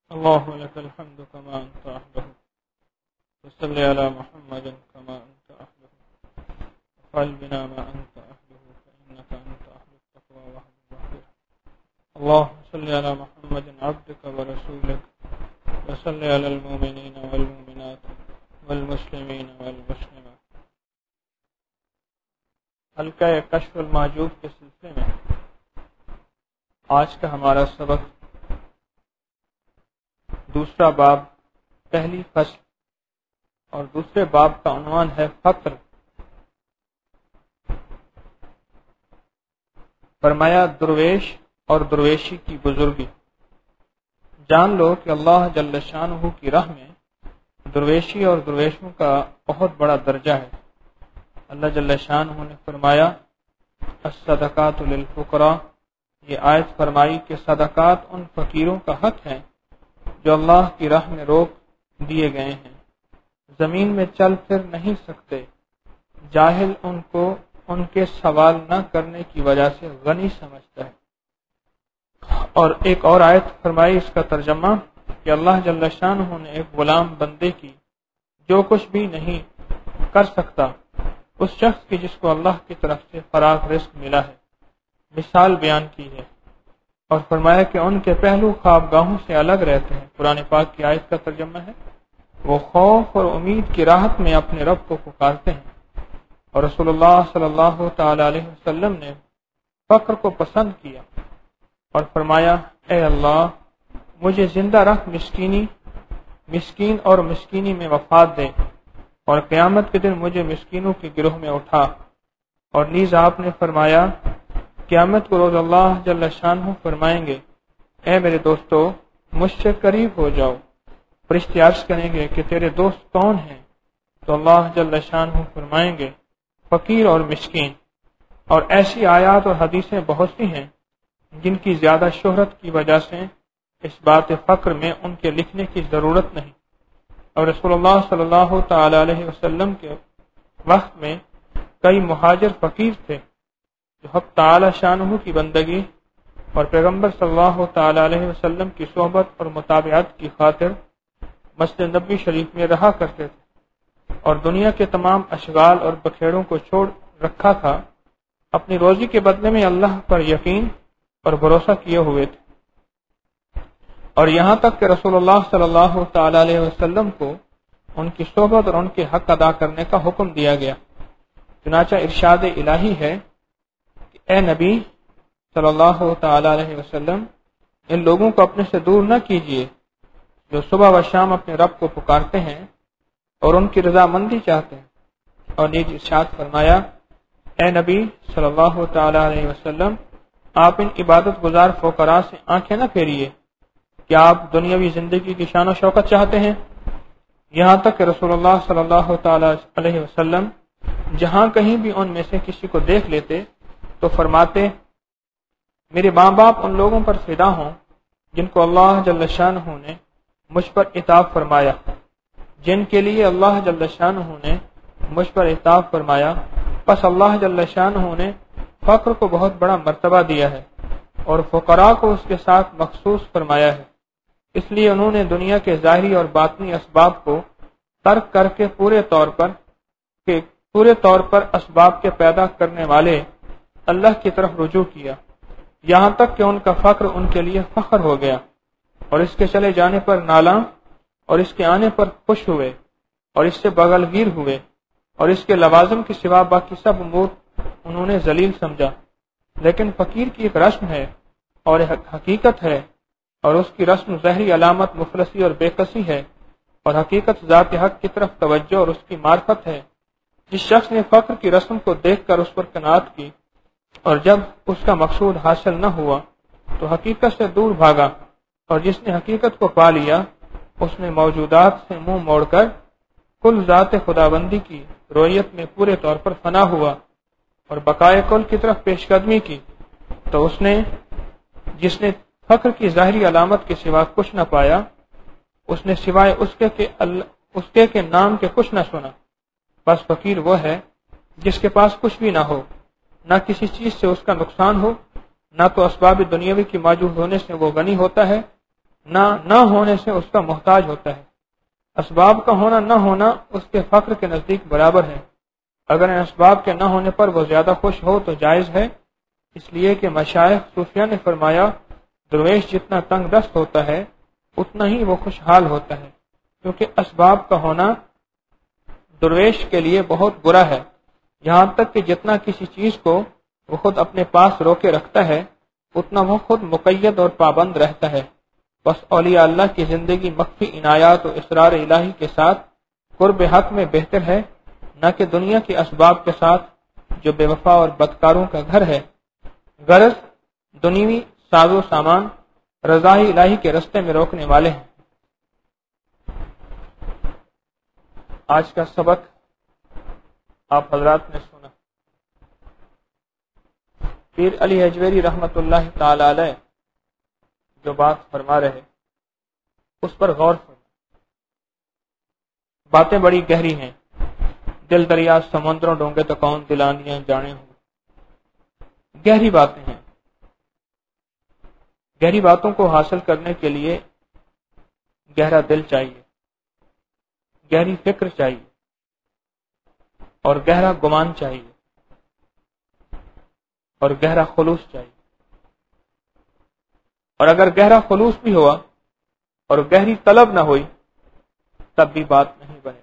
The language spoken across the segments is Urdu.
اللهم لك الحمد كما أنت أحده وصل على محمد كما أنت أحده وفعل بنا ما أنت أحده فإنك أنت أحد التقوى وحد الوحيد. اللهم صل على محمد عبدك ورسولك وصل على المؤمنين والمؤمنات والمسلمين والمسلمات. حلقہ کشف المحجوب کے سلسلے میں آج کا ہمارا سبق دوسرا باب پہلی فصل اور دوسرے باب کا عنوان ہے فقر. فرمایا درویش اور درویشی کی بزرگی. جان لو کہ اللہ جل شانہ کی راہ میں درویشی اور درویشوں کا بہت بڑا درجہ ہے. اللہ جل شانہ نے فرمایا الصدقات للفقراء. یہ آیت فرمائی کہ صدقات ان فقیروں کا حق ہے جو اللہ کی راہ میں روک دیے گئے ہیں، زمین میں چل پھر نہیں سکتے. جاہل ان کو ان کے سوال نہ کرنے کی وجہ سے غنی سمجھتا ہے. اور ایک اور آیت فرمائی اس کا ترجمہ کہ اللہ جل شانہ نے ایک غلام بندے کی جو کچھ بھی نہیں کر سکتا اس شخص کی جس کو اللہ کی طرف سے فراغ رزق ملا ہے مثال بیان کی ہے، اور فرمایا کہ ان کے پہلو خوابگاہوں سے الگ رہتے ہیں. قرآن پاک کی آیت کا ترجمہ ہے وہ خوف اور امید کی راحت میں اپنے رب کو پکارتے ہیں. اور رسول اللہ صلی اللہ تعالی علیہ وسلم نے فقر کو پسند کیا اور فرمایا اے اللہ مجھے زندہ رکھ مسکین اور مسکینی میں وفات دے، اور قیامت کے دن مجھے مسکینوں کے گروہ میں اٹھا. اور نیز آپ نے فرمایا قیامت کو روز اللہ جل شانہ فرمائیں گے اے میرے دوستو مجھ سے قریب ہو جاؤ. فرشتے عرض کریں گے کہ تیرے دوست کون ہیں؟ تو اللہ جل شانہ فرمائیں گے فقیر اور مسکین. اور ایسی آیات اور حدیثیں بہت سی ہیں جن کی زیادہ شہرت کی وجہ سے اس بات فقر میں ان کے لکھنے کی ضرورت نہیں. اور رسول اللہ صلی اللہ تعالی علیہ وسلم کے وقت میں کئی مہاجر فقیر تھے جو حق تعالی شانہ کی بندگی اور پیغمبر صلی اللہ تعالی علیہ وسلم کی صحبت اور متابعت کی خاطر مسجد نبوی شریف میں رہا کرتے تھے، اور دنیا کے تمام اشغال اور بکھیڑوں کو چھوڑ رکھا تھا. اپنی روزی کے بدلے میں اللہ پر یقین اور بھروسہ کیے ہوئے تھے. اور یہاں تک کہ رسول اللہ صلی اللہ تعالی علیہ وسلم کو ان کی صحبت اور ان کے حق ادا کرنے کا حکم دیا گیا. چنانچہ ارشاد الہی ہے کہ اے نبی صلی اللہ تعالی علیہ وسلم ان لوگوں کو اپنے سے دور نہ کیجیے جو صبح و شام اپنے رب کو پکارتے ہیں اور ان کی رضامندی چاہتے ہیں. اور نیز ارشاد فرمایا اے نبی صلی اللہ تعالی علیہ وسلم آپ ان عبادت گزار فقراء سے آنکھیں نہ پھیریے. کیا آپ دنیاوی زندگی کی شان و شوکت چاہتے ہیں؟ یہاں تک کہ رسول اللہ صلی اللہ تعالی علیہ وسلم جہاں کہیں بھی ان میں سے کسی کو دیکھ لیتے تو فرماتے میرے ماں باپ ان لوگوں پر فدا ہوں جن کو اللہ جل شانہ نے مجھ پر عطا فرمایا، جن کے لیے اللہ جل شانہ نے مجھ پر عطا فرمایا. پس اللہ جل شانہ نے فقر کو بہت بڑا مرتبہ دیا ہے اور فقراء کو اس کے ساتھ مخصوص فرمایا ہے. اس لیے انہوں نے دنیا کے ظاہری اور باطنی اسباب کو ترک کر کے پورے طور پر اسباب کے پیدا کرنے والے اللہ کی طرف رجوع کیا، یہاں تک کہ ان کا فقر ان کے لیے فخر ہو گیا، اور اس کے چلے جانے پر نالاں اور اس کے آنے پر خوش ہوئے اور اس سے بغل گیر ہوئے، اور اس کے لوازم کے سوا باقی سب امور انہوں نے ذلیل سمجھا. لیکن فقیر کی ایک رسم ہے اور ایک حقیقت ہے، اور اس کی رسم ظاہری علامت مفلسی اور بے کسی ہے، اور حقیقت ذات حق کی طرف توجہ اور اس کی معرفت ہے. جس شخص نے فقر کی رسم کو دیکھ کر اس پر قناعت کی اور جب اس کا مقصود حاصل نہ ہوا تو حقیقت سے دور بھاگا، اور جس نے حقیقت کو پا لیا اس نے موجودات سے منہ موڑ کر کل ذات خداوندی کی رویت میں پورے طور پر فنا ہوا اور بقائے کل کی طرف پیش قدمی کی. تو جس نے فقر کی ظاہری علامت کے سوا کچھ نہ پایا اس نے سوائے اس کے نام کے کچھ نہ سنا. بس فقیر وہ ہے جس کے پاس کچھ بھی نہ ہو، نہ کسی چیز سے اس کا نقصان ہو، نہ تو اسباب دنیاوی کی موجود ہونے سے وہ غنی ہوتا ہے، نہ ہونے سے اس کا محتاج ہوتا ہے۔ اسباب کا ہونا نہ ہونا اس کے فقر کے نزدیک برابر ہے۔ اگر ان اسباب کے نہ ہونے پر وہ زیادہ خوش ہو تو جائز ہے، اس لیے کہ مشائخ صوفیہ نے فرمایا درویش جتنا تنگ دست ہوتا ہے اتنا ہی وہ خوشحال ہوتا ہے، کیونکہ اسباب کا ہونا درویش کے لیے بہت برا ہے، یہاں تک کہ جتنا کسی چیز کو وہ خود اپنے پاس روکے رکھتا ہے اتنا وہ خود مقید اور پابند رہتا ہے۔ بس اولیاء اللہ کی زندگی مخفی عنایات و اسرار الہی کے ساتھ قرب حق میں بہتر ہے، نہ کہ دنیا کے اسباب کے ساتھ جو بے وفا اور بدکاروں کا گھر ہے۔ غرض دنیوی ساز و سامان رضا الہی کے رستے میں روکنے والے ہیں۔ آج کا سبق آپ حضرات نے سنا۔ پیر علی حجویری رحمت اللہ تعالی علیہ جو بات فرما رہے اس پر غور فرما۔ باتیں بڑی گہری ہیں، دل دریا سمندروں ڈونگے تو کون دلانیاں جانے ہوں، گہری باتیں ہیں۔ گہری باتوں کو حاصل کرنے کے لیے گہرا دل چاہیے، گہری فکر چاہیے اور گہرا گمان چاہیے اور گہرا خلوص چاہیے۔ اور اگر گہرا خلوص بھی ہوا اور گہری طلب نہ ہوئی تب بھی بات نہیں بنے۔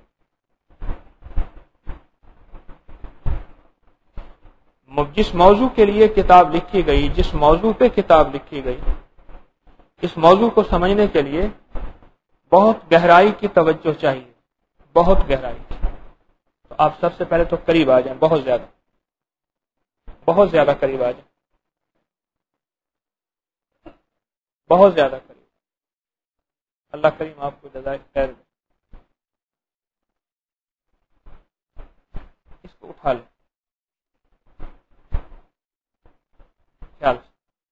جس موضوع کے لیے کتاب لکھی گئی، جس موضوع پہ کتاب لکھی گئی، اس موضوع کو سمجھنے کے لیے بہت گہرائی کی توجہ چاہیے، بہت گہرائی۔ تو آپ سب سے پہلے تو قریب آ جائیں، بہت زیادہ قریب آ جائیں، بہت زیادہ قریب۔ اللہ کریم آپ کو جزائے خیر دے۔ اس کو اٹھا لیں خیال سے۔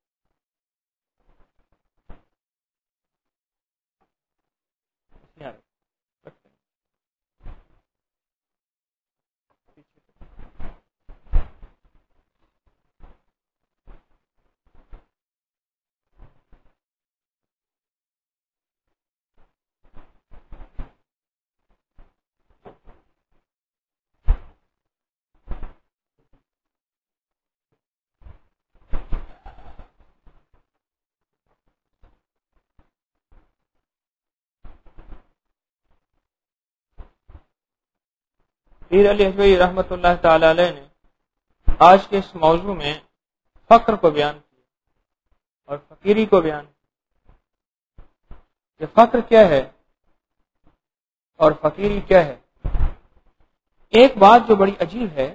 پیر علی حجویری رحمت اللہ تعالی علیہ نے آج کے اس موضوع میں فقر کو بیان کیا اور فقیری کو بیان کیا کہ فقر کیا ہے اور فقیری کیا ہے۔ ایک بات جو بڑی عجیب ہے،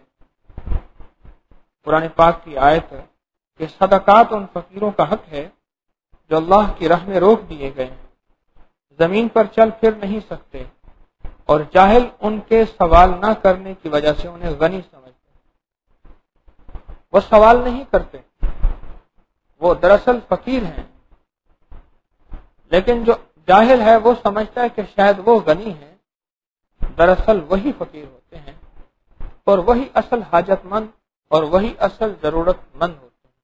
قرآن پاک کی آیت ہے کہ صدقات ان فقیروں کا حق ہے جو اللہ کی راہ میں روک دیے گئے ہیں، زمین پر چل پھر نہیں سکتے، اور جاہل ان کے سوال نہ کرنے کی وجہ سے انہیں غنی سمجھتے۔ وہ سوال نہیں کرتے، وہ دراصل فقیر ہیں، لیکن جو جاہل ہے وہ سمجھتا ہے کہ شاید وہ غنی ہیں، دراصل وہی فقیر ہوتے ہیں اور وہی اصل حاجت مند اور وہی اصل ضرورت مند ہوتے ہیں۔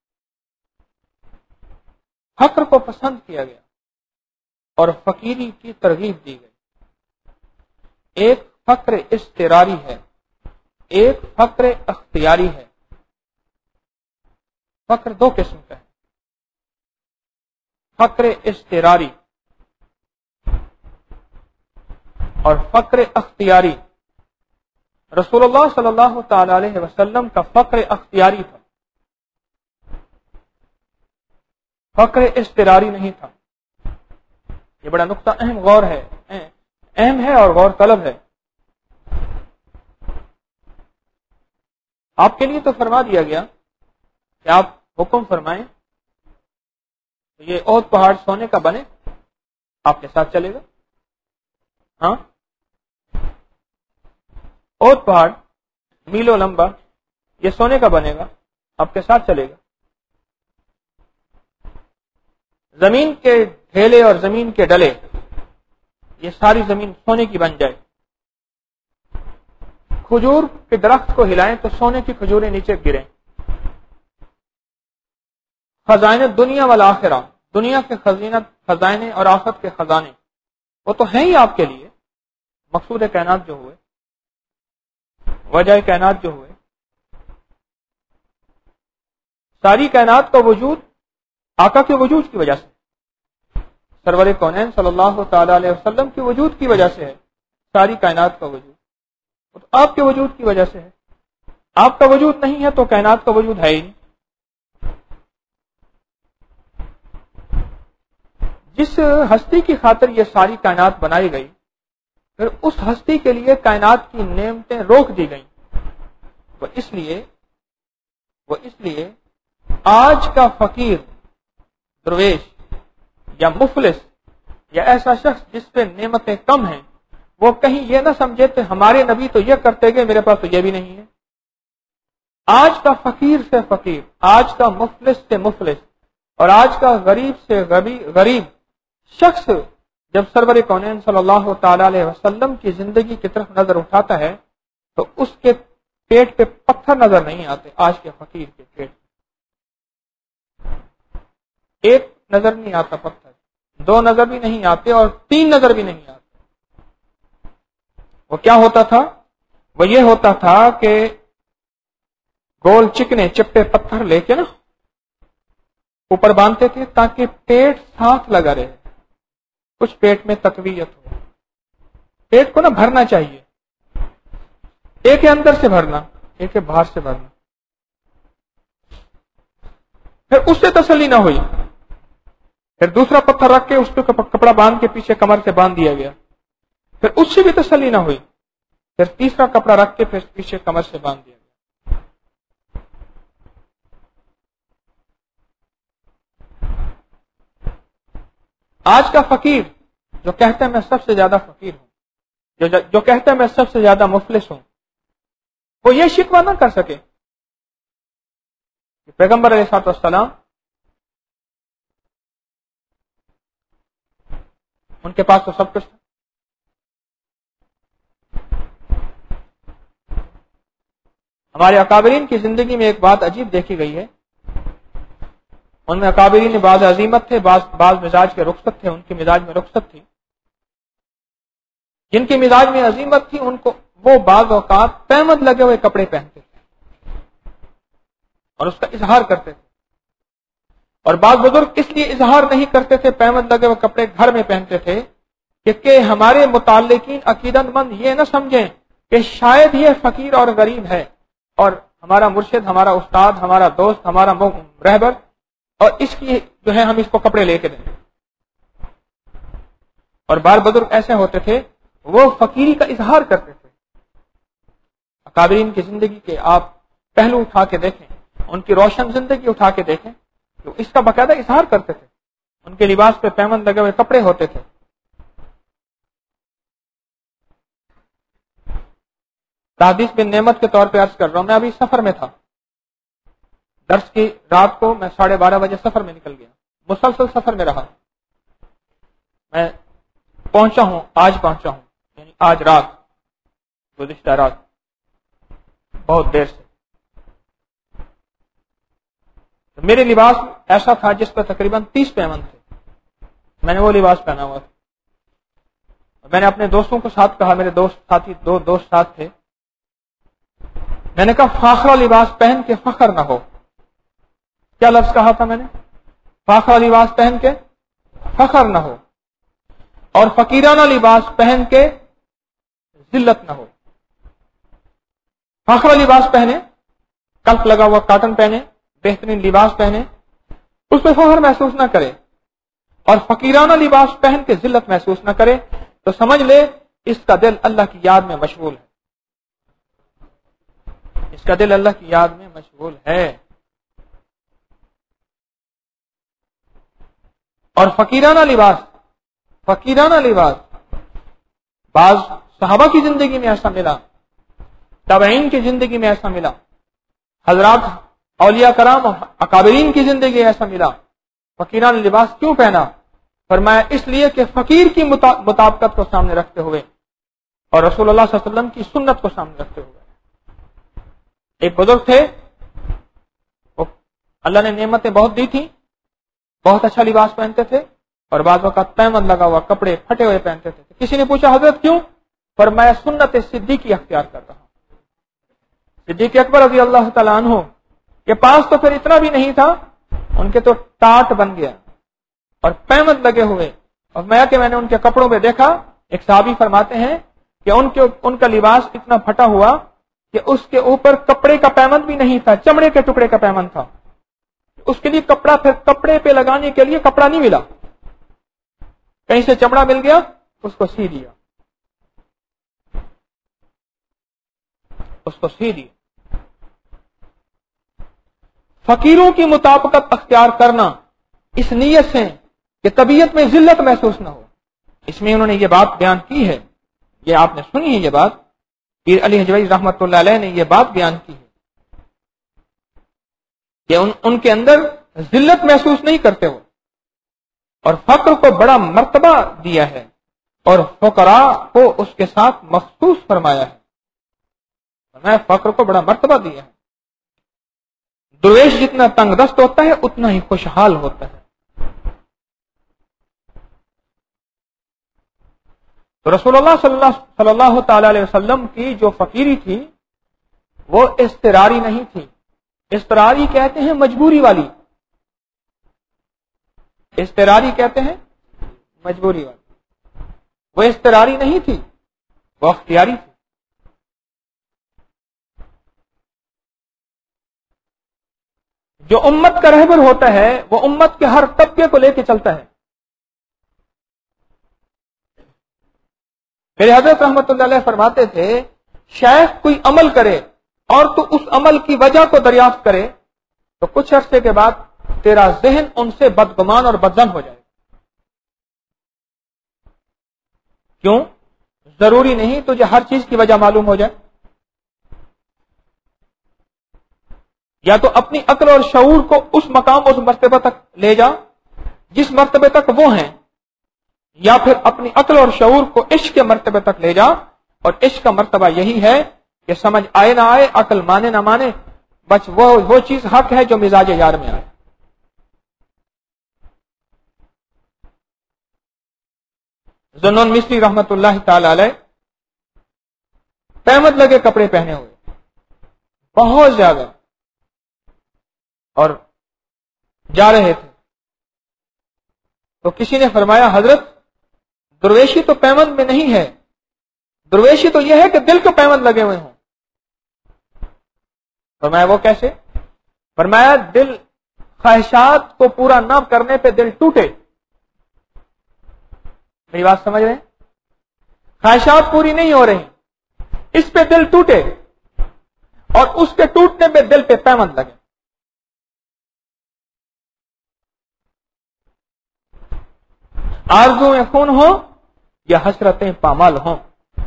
فقر کو پسند کیا گیا اور فقیری کی ترغیب دی گئی۔ ایک فقر اضطراری ہے، ایک فقر اختیاری ہے۔ فقر دو قسم کا ہے، فقر اضطراری اور فقر اختیاری۔ رسول اللہ صلی اللہ تعالی علیہ وسلم کا فقر اختیاری تھا، فقر اضطراری نہیں تھا۔ یہ بڑا نقطہ اہم ہے اور غور طلب ہے۔ آپ کے لیے تو فرما دیا گیا کہ آپ حکم فرمائیں تو یہ احد پہاڑ سونے کا بنے، آپ کے ساتھ چلے گا۔ ہاں، احد پہاڑ میلوں لمبا یہ سونے کا بنے گا، آپ کے ساتھ چلے گا۔ زمین کے ڈھیلے اور زمین کے ڈلے، یہ ساری زمین سونے کی بن جائے۔ کھجور کے درخت کو ہلائیں تو سونے کی کھجوریں نیچے گریں۔ خزائن دنیا والآخرہ، دنیا کے خزانے اور آفت کے خزانے وہ تو ہیں ہی آپ کے لیے، مقصود کائنات جو ہوئے، وجہ کائنات جو ہوئے، ساری کائنات کا وجود آقا کے وجود کی وجہ سے، سرور کونین صلی اللہ تعالی علیہ وسلم کے وجود کی وجہ سے ہے ساری کائنات کا وجود، تو آپ کے وجود کی وجہ سے ہے۔ آپ کا وجود نہیں ہے تو کائنات کا وجود ہے ہی نہیں۔ جس ہستی کی خاطر یہ ساری کائنات بنائی گئی، پھر اس ہستی کے لیے کائنات کی نعمتیں روک دی گئیں، وہ اس لیے آج کا فقیر، درویش یا مفلس یا ایسا شخص جس پہ نعمتیں کم ہیں، وہ کہیں یہ نہ سمجھے کہ ہمارے نبی تو یہ کرتے گئے، میرے پاس تو یہ بھی نہیں ہے۔ آج کا فقیر سے فقیر، آج کا مفلس سے مفلس اور آج کا غریب سے غریب شخص جب سرور کونین صلی اللہ تعالی علیہ وسلم کی زندگی کی طرف نظر اٹھاتا ہے تو اس کے پیٹ پہ پتھر نظر نہیں آتے۔ آج کے فقیر کے پیٹ ایک نظر نہیں آتا پتھر، دو نظر بھی نہیں آتے اور تین نظر بھی نہیں آتے۔ وہ کیا ہوتا تھا؟ وہ یہ ہوتا تھا کہ گول چکنے چپٹے پتھر لے کے نا اوپر باندھتے تھے تاکہ پیٹ ساتھ لگا رہے، کچھ پیٹ میں تقویت ہو۔ پیٹ کو نا بھرنا چاہیے، ایک ہے اندر سے بھرنا، ایک ہے باہر سے بھرنا۔ پھر اس سے تسلی نہ ہوئی، پھر دوسرا پتھر رکھ کے اس پہ کپڑا باندھ کے پیچھے کمر سے باندھ دیا گیا، پھر اس سے بھی تسلی نہ ہوئی، پھر تیسرا کپڑا رکھ کے پھر پیچھے کمر سے باندھ دیا گیا۔ آج کا فقیر جو کہتا ہے میں سب سے زیادہ فقیر ہوں، جو کہتا ہے میں سب سے زیادہ مفلس ہوں، وہ یہ شکوہ نہ کر سکے کہ پیغمبر علیہ الصلوۃ والسلام ان کے پاس تو سب کچھ تھا۔ ہمارے اکابرین کی زندگی میں ایک بات عجیب دیکھی گئی ہے، ان میں اکابرین بعض عظیمت تھے، بعض مزاج کے رخصت تھے، ان کے مزاج میں رخصت تھی۔ جن کے مزاج میں عظیمت تھی ان کو وہ بعض اوقات پیمند لگے ہوئے کپڑے پہنتے تھے اور اس کا اظہار کرتے تھے، اور بعض بزرگ اس لیے اظہار نہیں کرتے تھے، پیمند لگے ہوئے کپڑے گھر میں پہنتے تھے کہ ہمارے متعلقین عقیدت مند یہ نہ سمجھیں کہ شاید یہ فقیر اور غریب ہے اور ہمارا مرشد، ہمارا استاد، ہمارا دوست، ہمارا رہبر، اور اس کی جو ہے ہم اس کو کپڑے لے کے دیں۔ اور بعض بزرگ ایسے ہوتے تھے وہ فقیری کا اظہار کرتے تھے۔ اکابرین کی زندگی کے آپ پہلو اٹھا کے دیکھیں، ان کی روشن زندگی اٹھا کے دیکھیں تو اس کا باقاعدہ اظہار کرتے تھے۔ ان کے لباس پہ پیمند لگے ہوئے کپڑے ہوتے تھے۔ تحدیث بن نعمت کے طور پہ عرض کر رہا ہوں، میں ابھی سفر میں تھا، درس کی رات کو میں 12:30 بجے سفر میں نکل گیا، مسلسل سفر میں رہا، میں پہنچا ہوں، آج پہنچا ہوں، یعنی آج رات، گزشتہ رات، بہت دیر سے۔ میرے لباس ایسا تھا جس پر تقریباً 30 پیمند تھے، میں نے وہ لباس پہنا ہوا تھا۔ میں نے اپنے دوستوں کو ساتھ کہا، میرے دو دوست ساتھ تھے، میں نے کہا فاخرہ لباس پہن کے فخر نہ ہو۔ کیا لفظ کہا تھا میں نے؟ فاخرہ لباس پہن کے فخر نہ ہو، اور فقیرانہ لباس پہن کے ذلت نہ ہو۔ فاخرہ لباس پہنے، کلف لگا ہوا کاٹن پہنے، بہترین لباس پہنے، اس پہ فخر محسوس نہ کرے، اور فقیرانہ لباس پہن کے ذلت محسوس نہ کرے، تو سمجھ لے اس کا دل اللہ کی یاد میں مشغول ہے، اس کا دل اللہ کی یاد میں مشغول ہے۔ اور فقیرانہ لباس بعض صحابہ کی زندگی میں ایسا ملا، تابعین کی زندگی میں ایسا ملا، حضرات اولیاء کرام اکابرین کی زندگی ایسا ملا۔ فقیرانہ لباس کیوں پہنا؟ فرمایا اس لیے کہ فقیر کی مطابقت کو سامنے رکھتے ہوئے اور رسول اللہ صلی اللہ علیہ وسلم کی سنت کو سامنے رکھتے ہوئے۔ ایک بزرگ تھے، اللہ نے نعمتیں بہت دی تھی، بہت اچھا لباس پہنتے تھے، اور بعض وقت پیمند لگا ہوا کپڑے پھٹے ہوئے پہنتے تھے. کسی نے پوچھا حضرت کیوں؟ فرمایا سنت صدیقی اختیار کر رہا ہوں. صدیق اکبر رضی اللہ تعالیٰ عنہ کے پاس تو پھر اتنا بھی نہیں تھا, ان کے تو ٹاٹ بن گیا اور پیمند لگے ہوئے. اور میں نے ان کے کپڑوں پہ دیکھا, ایک صحابی فرماتے ہیں کہ ان کا لباس اتنا پھٹا ہوا کہ اس کے اوپر کپڑے کا پیمند بھی نہیں تھا, چمڑے کے ٹکڑے کا پیمند تھا. اس کے لیے کپڑا, پھر کپڑے پہ لگانے کے لیے کپڑا نہیں ملا, کہیں سے چمڑا مل گیا اس کو سی دیا, فقیروں کی مطابقت اختیار کرنا اس نیت سے کہ طبیعت میں ذلت محسوس نہ ہو. اس میں انہوں نے یہ بات بیان کی ہے, یہ آپ نے سنی ہے, یہ بات پیر علی حجویری رحمۃ اللہ علیہ نے یہ بات بیان کی ہے کہ ان کے اندر ذلت محسوس نہیں کرتے ہو, اور فقر کو بڑا مرتبہ دیا ہے اور فقراء کو اس کے ساتھ مخصوص فرمایا ہے. میں فقر کو بڑا مرتبہ دیا ہے. درویش جتنا تنگ دست ہوتا ہے اتنا ہی خوشحال ہوتا ہے. تو رسول اللہ صلی اللہ تعالی علیہ وسلم کی جو فقیری تھی وہ اضطراری نہیں تھی. اضطراری کہتے ہیں مجبوری والی, اضطراری کہتے ہیں مجبوری والی. وہ اضطراری نہیں تھی, وہ اختیاری تھی. جو امت کا رہبر ہوتا ہے وہ امت کے ہر طبقے کو لے کے چلتا ہے. میرے حضرت رحمت اللہ علیہ فرماتے تھے شیخ کوئی عمل کرے اور تو اس عمل کی وجہ کو دریافت کرے تو کچھ عرصے کے بعد تیرا ذہن ان سے بدگمان اور بدظن ہو جائے. کیوں؟ ضروری نہیں تجھے ہر چیز کی وجہ معلوم ہو جائے. یا تو اپنی عقل اور شعور کو اس مقام اس مرتبہ تک لے جا جس مرتبے تک وہ ہیں, یا پھر اپنی عقل اور شعور کو عشق کے مرتبے تک لے جا. اور عشق کا مرتبہ یہی ہے کہ سمجھ آئے نہ آئے, عقل مانے نہ مانے, بس وہ چیز حق ہے جو مزاج یار میں آئے. ذوالنون مصری رحمت اللہ تعالی علیہ پیمند لگے کپڑے پہنے ہوئے بہت زیادہ, اور جا رہے تھے تو کسی نے فرمایا حضرت درویشی تو پیمند میں نہیں ہے, درویشی تو یہ ہے کہ دل کو پیمند لگے ہوئے ہوں. فرمایا وہ کیسے؟ فرمایا دل خواہشات کو پورا نہ کرنے پہ دل ٹوٹے. میری بات سمجھ رہے ہیں؟ خواہشات پوری نہیں ہو رہی, اس پہ دل ٹوٹے اور اس کے ٹوٹنے پہ دل پہ پیمند لگے. آرزویں خون ہو یا حسرتیں پامال ہوں,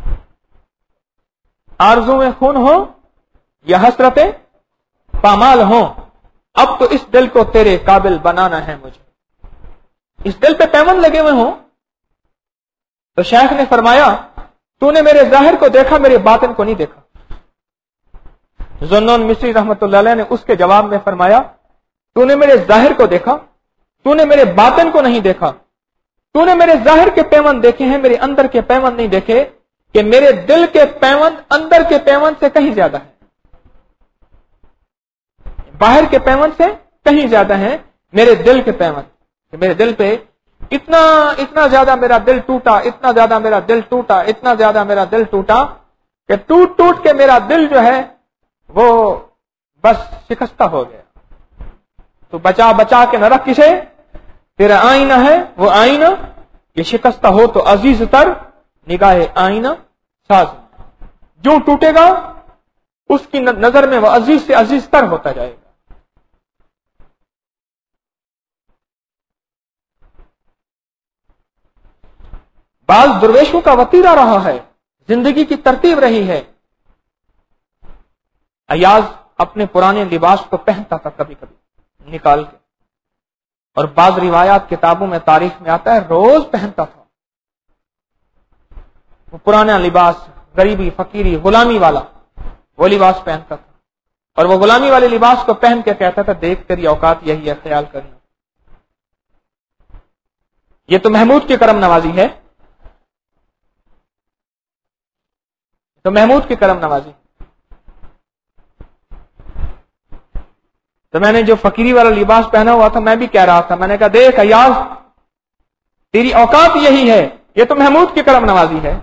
آرزویں خون ہو یا حسرتیں پامال ہوں, اب تو اس دل کو تیرے قابل بنانا ہے مجھے. اس دل پہ پیمند لگے ہوئے ہوں. تو شیخ نے فرمایا تو نے میرے ظاہر کو دیکھا, میرے باطن کو نہیں دیکھا. ذوالنون مصری رحمت اللہ علیہ نے اس کے جواب میں فرمایا تو نے میرے ظاہر کو دیکھا, تو نے میرے باطن کو نہیں دیکھا. تو نے میرے ظاہر کے پیمند دیکھے ہیں, میرے اندر کے پیمند نہیں دیکھے, کہ میرے دل کے پیمند اندر کے پیمند سے کہیں زیادہ ہے, باہر کے پیمند سے کہیں زیادہ ہیں میرے دل کے پیمند. کہ میرے دل پہ اتنا زیادہ میرا دل ٹوٹا, اتنا زیادہ میرا دل ٹوٹا, اتنا زیادہ میرا دل ٹوٹا کہ ٹوٹ کے میرا دل جو ہے وہ بس شکستہ ہو گیا. تو بچا کے نہ رکھ کسے, تیرا آئینہ ہے وہ آئینہ یہ شکستہ ہو تو عزیز تر نگاہ آئینہ ساز. جو ٹوٹے گا اس کی نظر میں وہ عزیز سے عزیز تر ہوتا جائے گا. بعض درویشوں کا وتیرہ رہا ہے, زندگی کی ترتیب رہی ہے. ایاز اپنے پرانے لباس کو پہنتا تھا کبھی کبھی نکال کے, اور بعض روایات کتابوں میں تاریخ میں آتا ہے روز پہنتا تھا. وہ پرانا لباس, غریبی, فقیری, غلامی والا وہ لباس پہنتا تھا, اور وہ غلامی والے لباس کو پہن کے کہتا تھا دیکھ تیری اوقات یہی ہے, خیال کرنا. یہ تو محمود کی کرم نوازی ہے، تو محمود کی کرم نوازی۔ تو میں نے جو فقیری والا لباس پہنا ہوا تھا میں بھی کہہ رہا تھا، میں نے کہا دیکھ ایاز تیری اوقات یہی ہے، یہ تو محمود کی کرم نوازی ہے۔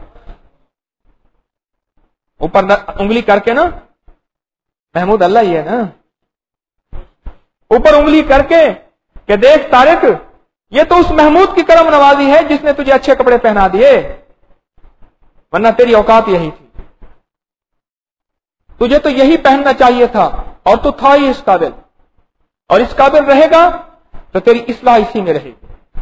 اوپر انگلی کر کے نا، محمود اللہ ہی ہے نا، اوپر انگلی کر کے کہ دیکھ طارق یہ تو اس محمود کی کرم نوازی ہے جس نے تجھے اچھے کپڑے پہنا دیے، ورنہ تیری اوقات یہی تھی، تجھے تو یہی پہننا چاہیے تھا اور تو تھا ہی اس قابل، اور اس قابل رہے گا تو تیری اصلاح اسی میں رہے گی۔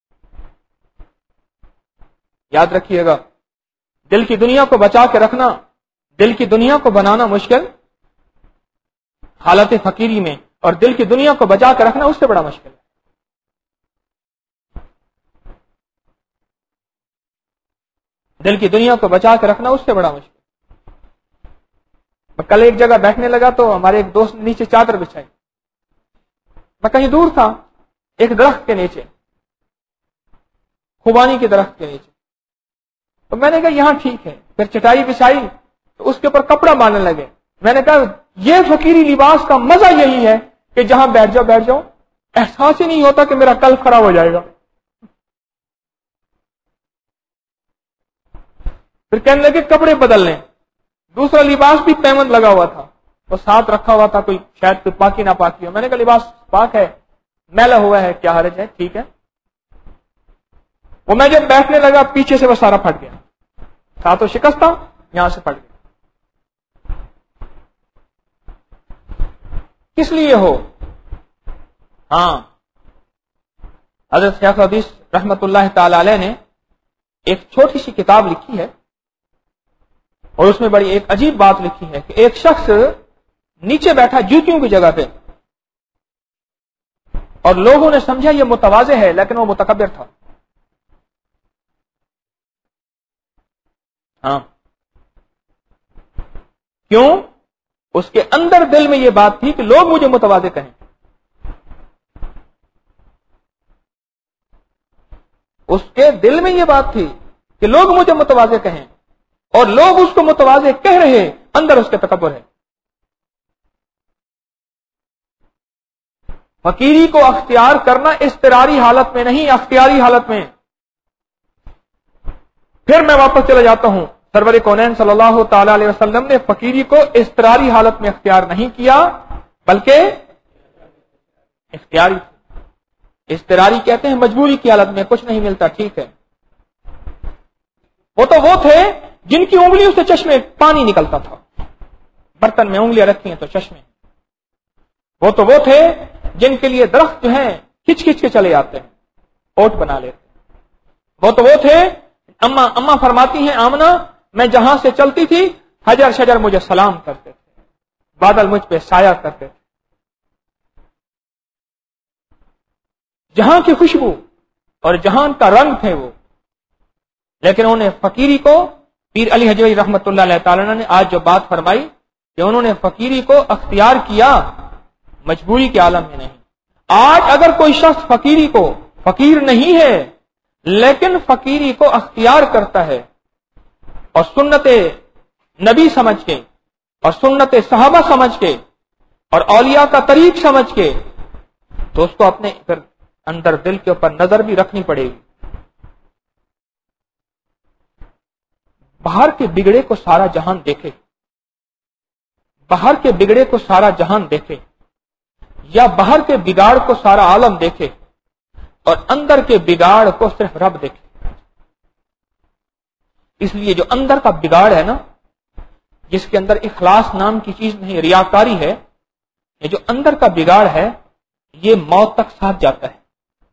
یاد رکھیے گا، دل کی دنیا کو بچا کے رکھنا، دل کی دنیا کو بنانا مشکل حالت فقیری میں، اور دل کی دنیا کو بچا کے رکھنا اس سے بڑا مشکل ہے۔ دل کی دنیا کو بچا کے رکھنا اس سے بڑا مشکل۔ میں کل ایک جگہ بیٹھنے لگا تو ہمارے ایک دوست نے نیچے چادر بچھائی، میں کہیں دور تھا ایک درخت کے نیچے، خوبانی کے درخت کے نیچے، تو میں نے کہا یہاں ٹھیک ہے، پھر چٹائی بچھائی تو اس کے اوپر کپڑا باندھنے لگے، میں نے کہا یہ فقیری لباس کا مزہ یہی ہے کہ جہاں بیٹھ جاؤ احساس ہی نہیں ہوتا کہ میرا قلب خراب ہو جائے گا۔ پھر کہنے لگے کپڑے بدل لیں، دوسرا لباس بھی پیمند لگا ہوا تھا، وہ ساتھ رکھا ہوا تھا، کوئی شاید کوئی پاکی نہ پاکی ہو، میں نے کہا لباس پاک ہے، میلا ہوا ہے، کیا حرج ہے، ٹھیک ہے۔ وہ میں جب بیٹھنے لگا پیچھے سے وہ سارا پھٹ گیا، تھا تو شکست تھا، یہاں سے پھٹ گیا۔ کس لیے ہو؟ ہاں، حضرت شیخ حدیث رحمت اللہ تعالی علیہ نے ایک چھوٹی سی کتاب لکھی ہے، اور اس میں بڑی ایک عجیب بات لکھی ہے کہ ایک شخص نیچے بیٹھا جوتیوں کی جگہ پہ، اور لوگوں نے سمجھا یہ متواضع ہے لیکن وہ متکبر تھا۔ ہاں، کیوں؟ اس کے اندر دل میں یہ بات تھی کہ لوگ مجھے متواضع کہیں، اس کے دل میں یہ بات تھی کہ لوگ مجھے متواضع کہیں، اور لوگ اس کو متواضع کہہ رہے، اندر اس کے تکبر ہے۔ فقیری کو اختیار کرنا اضطراری حالت میں نہیں، اختیاری حالت میں۔ پھر میں واپس چلا جاتا ہوں، سرور کونین صلی اللہ تعالی علیہ وسلم نے فقیری کو اضطراری حالت میں اختیار نہیں کیا بلکہ اختیاری۔ اضطراری کہتے ہیں مجبوری کی حالت میں، کچھ نہیں ملتا، ٹھیک ہے۔ وہ تو وہ تھے جن کی انگلیوں سے چشمے پانی نکلتا تھا، برتن میں انگلیاں رکھی ہیں تو چشمے۔ وہ تو وہ تھے جن کے لیے درخت جو ہیں کھچ کھچ کے چلے آتے ہیں، اوٹ بنا لیتے ہیں۔ وہ تو وہ تھے، اما فرماتی ہیں آمنہ، میں جہاں سے چلتی تھی حجر شجر مجھے سلام کرتے تھے، بادل مجھ پہ سایہ کرتے تھے، جہاں کی خوشبو اور جہان کا رنگ تھے وہ۔ لیکن انہوں نے فقیری کو، پیر علی حجوی رحمت اللہ علیہ تعالی نے آج جو بات فرمائی کہ انہوں نے فقیری کو اختیار کیا، مجبوری کے عالم میں نہیں۔ آج اگر کوئی شخص فقیری کو، فقیر نہیں ہے لیکن فقیری کو اختیار کرتا ہے اور سنت نبی سمجھ کے اور سنت صحابہ سمجھ کے اور اولیاء کا طریق سمجھ کے، تو اس کو اپنے پھر اندر دل کے اوپر نظر بھی رکھنی پڑے گی۔ باہر کے بگڑے کو سارا جہان دیکھے، باہر کے بگڑے کو سارا جہان دیکھے، یا باہر کے بگاڑ کو سارا عالم دیکھے اور اندر کے بگاڑ کو صرف رب دیکھے۔ اس لیے جو اندر کا بگاڑ ہے نا، جس کے اندر اخلاص نام کی چیز نہیں، ریاکاری ہے، یہ جو اندر کا بگاڑ ہے یہ موت تک ساتھ جاتا ہے۔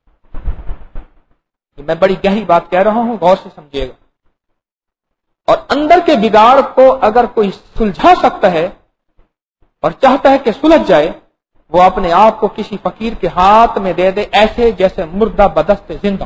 میں بڑی گہری بات کہہ رہا ہوں، غور سے سمجھیے گا۔ اور اندر کے بگاڑ کو اگر کوئی سلجھا سکتا ہے اور چاہتا ہے کہ سلجھ جائے، وہ اپنے آپ کو کسی فقیر کے ہاتھ میں دے دے، ایسے جیسے مردہ بدست زندہ۔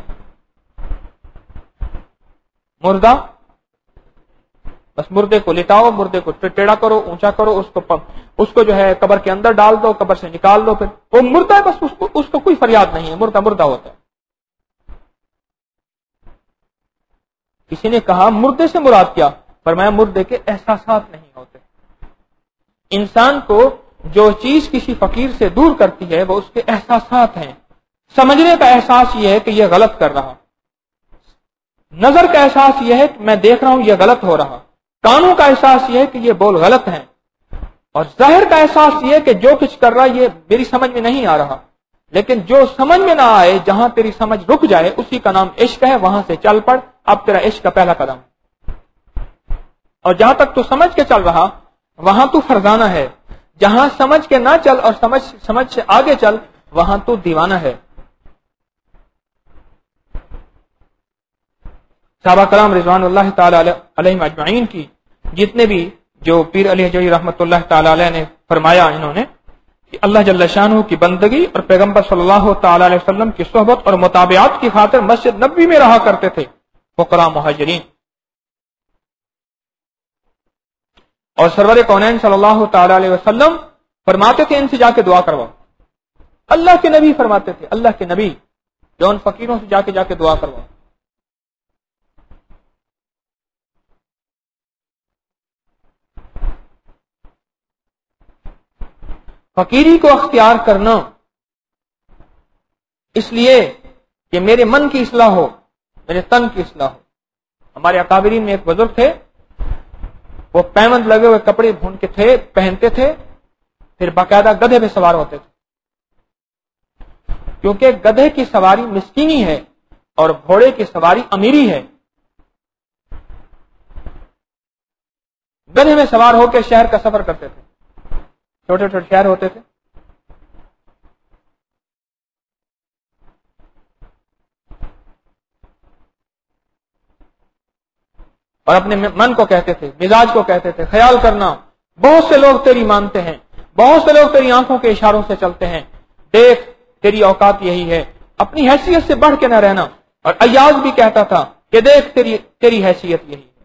مردہ، بس مردے کو لٹاؤ، مردے کو ٹیڑھا کرو، اونچا کرو، اس کو جو ہے قبر کے اندر ڈال دو، قبر سے نکال دو، پھر وہ مردہ ہے، بس اس کو کوئی فریاد نہیں ہے، مردہ مردہ ہوتا ہے۔ کسی نے کہا مردے سے مراد کیا؟ فرمایا مردے کے احساسات نہیں ہوتے. انسان کو جو چیز کسی فقیر سے دور کرتی ہے وہ اس کے احساسات ہیں. سمجھنے کا احساس یہ ہے کہ یہ غلط کر رہا، نظر کا احساس یہ ہے کہ میں دیکھ رہا ہوں یہ غلط ہو رہا، کانوں کا احساس یہ ہے کہ یہ بول غلط ہیں، اور ظاہر کا احساس یہ ہے کہ جو کچھ کر رہا یہ میری سمجھ میں نہیں آ رہا. لیکن جو سمجھ میں نہ آئے، جہاں تیری سمجھ رک جائے، اسی کا نام عشق ہے. وہاں سے چل پڑ، اب تیرا عشق کا پہلا قدم. اور جہاں تک تو سمجھ کے چل رہا وہاں تو فرزانہ ہے، جہاں سمجھ کے نہ چل اور سمجھ سے آگے چل وہاں تو دیوانہ ہے. صحابہ کرام رضوان اللہ تعالی علیہم اجمعین کی جتنے بھی جو پیر علی حجویری رحمۃ اللہ تعالی علیہ نے فرمایا انہوں نے کہ اللہ جل شانہ کی بندگی اور پیغمبر صلی اللہ تعالی علیہ وسلم کی صحبت اور متابعت کی خاطر مسجد نبوی میں رہا کرتے تھے فقراء مہاجرین. اور سرور کونین صلی اللہ تعالی علیہ وسلم فرماتے تھے ان سے جا کے دعا کرواؤ. اللہ کے نبی فرماتے تھے، اللہ کے نبی جو ان فقیروں سے جا کے دعا کرواؤ. فقیری کو اختیار کرنا اس لیے کہ میرے من کی اصلاح ہو، میرے تن کی اصلاح ہو. ہمارے اکابرین میں ایک بزرگ تھے، وہ پیمند لگے ہوئے کپڑے پہنتے تھے، پھر باقاعدہ گدھے پہ سوار ہوتے تھے. کیونکہ گدھے کی سواری مسکینی ہے اور گھوڑے کی سواری امیری ہے. گدھے میں سوار ہو کے شہر کا سفر کرتے تھے، چھوٹے چھوٹے شہر ہوتے تھے. اور اپنے من کو کہتے تھے، مزاج کو کہتے تھے، خیال کرنا بہت سے لوگ تیری مانتے ہیں، بہت سے لوگ تیری آنکھوں کے اشاروں سے چلتے ہیں، دیکھ تیری اوقات یہی ہے، اپنی حیثیت سے بڑھ کے نہ رہنا. اور ایاز بھی کہتا تھا کہ دیکھ تیری حیثیت یہی ہے.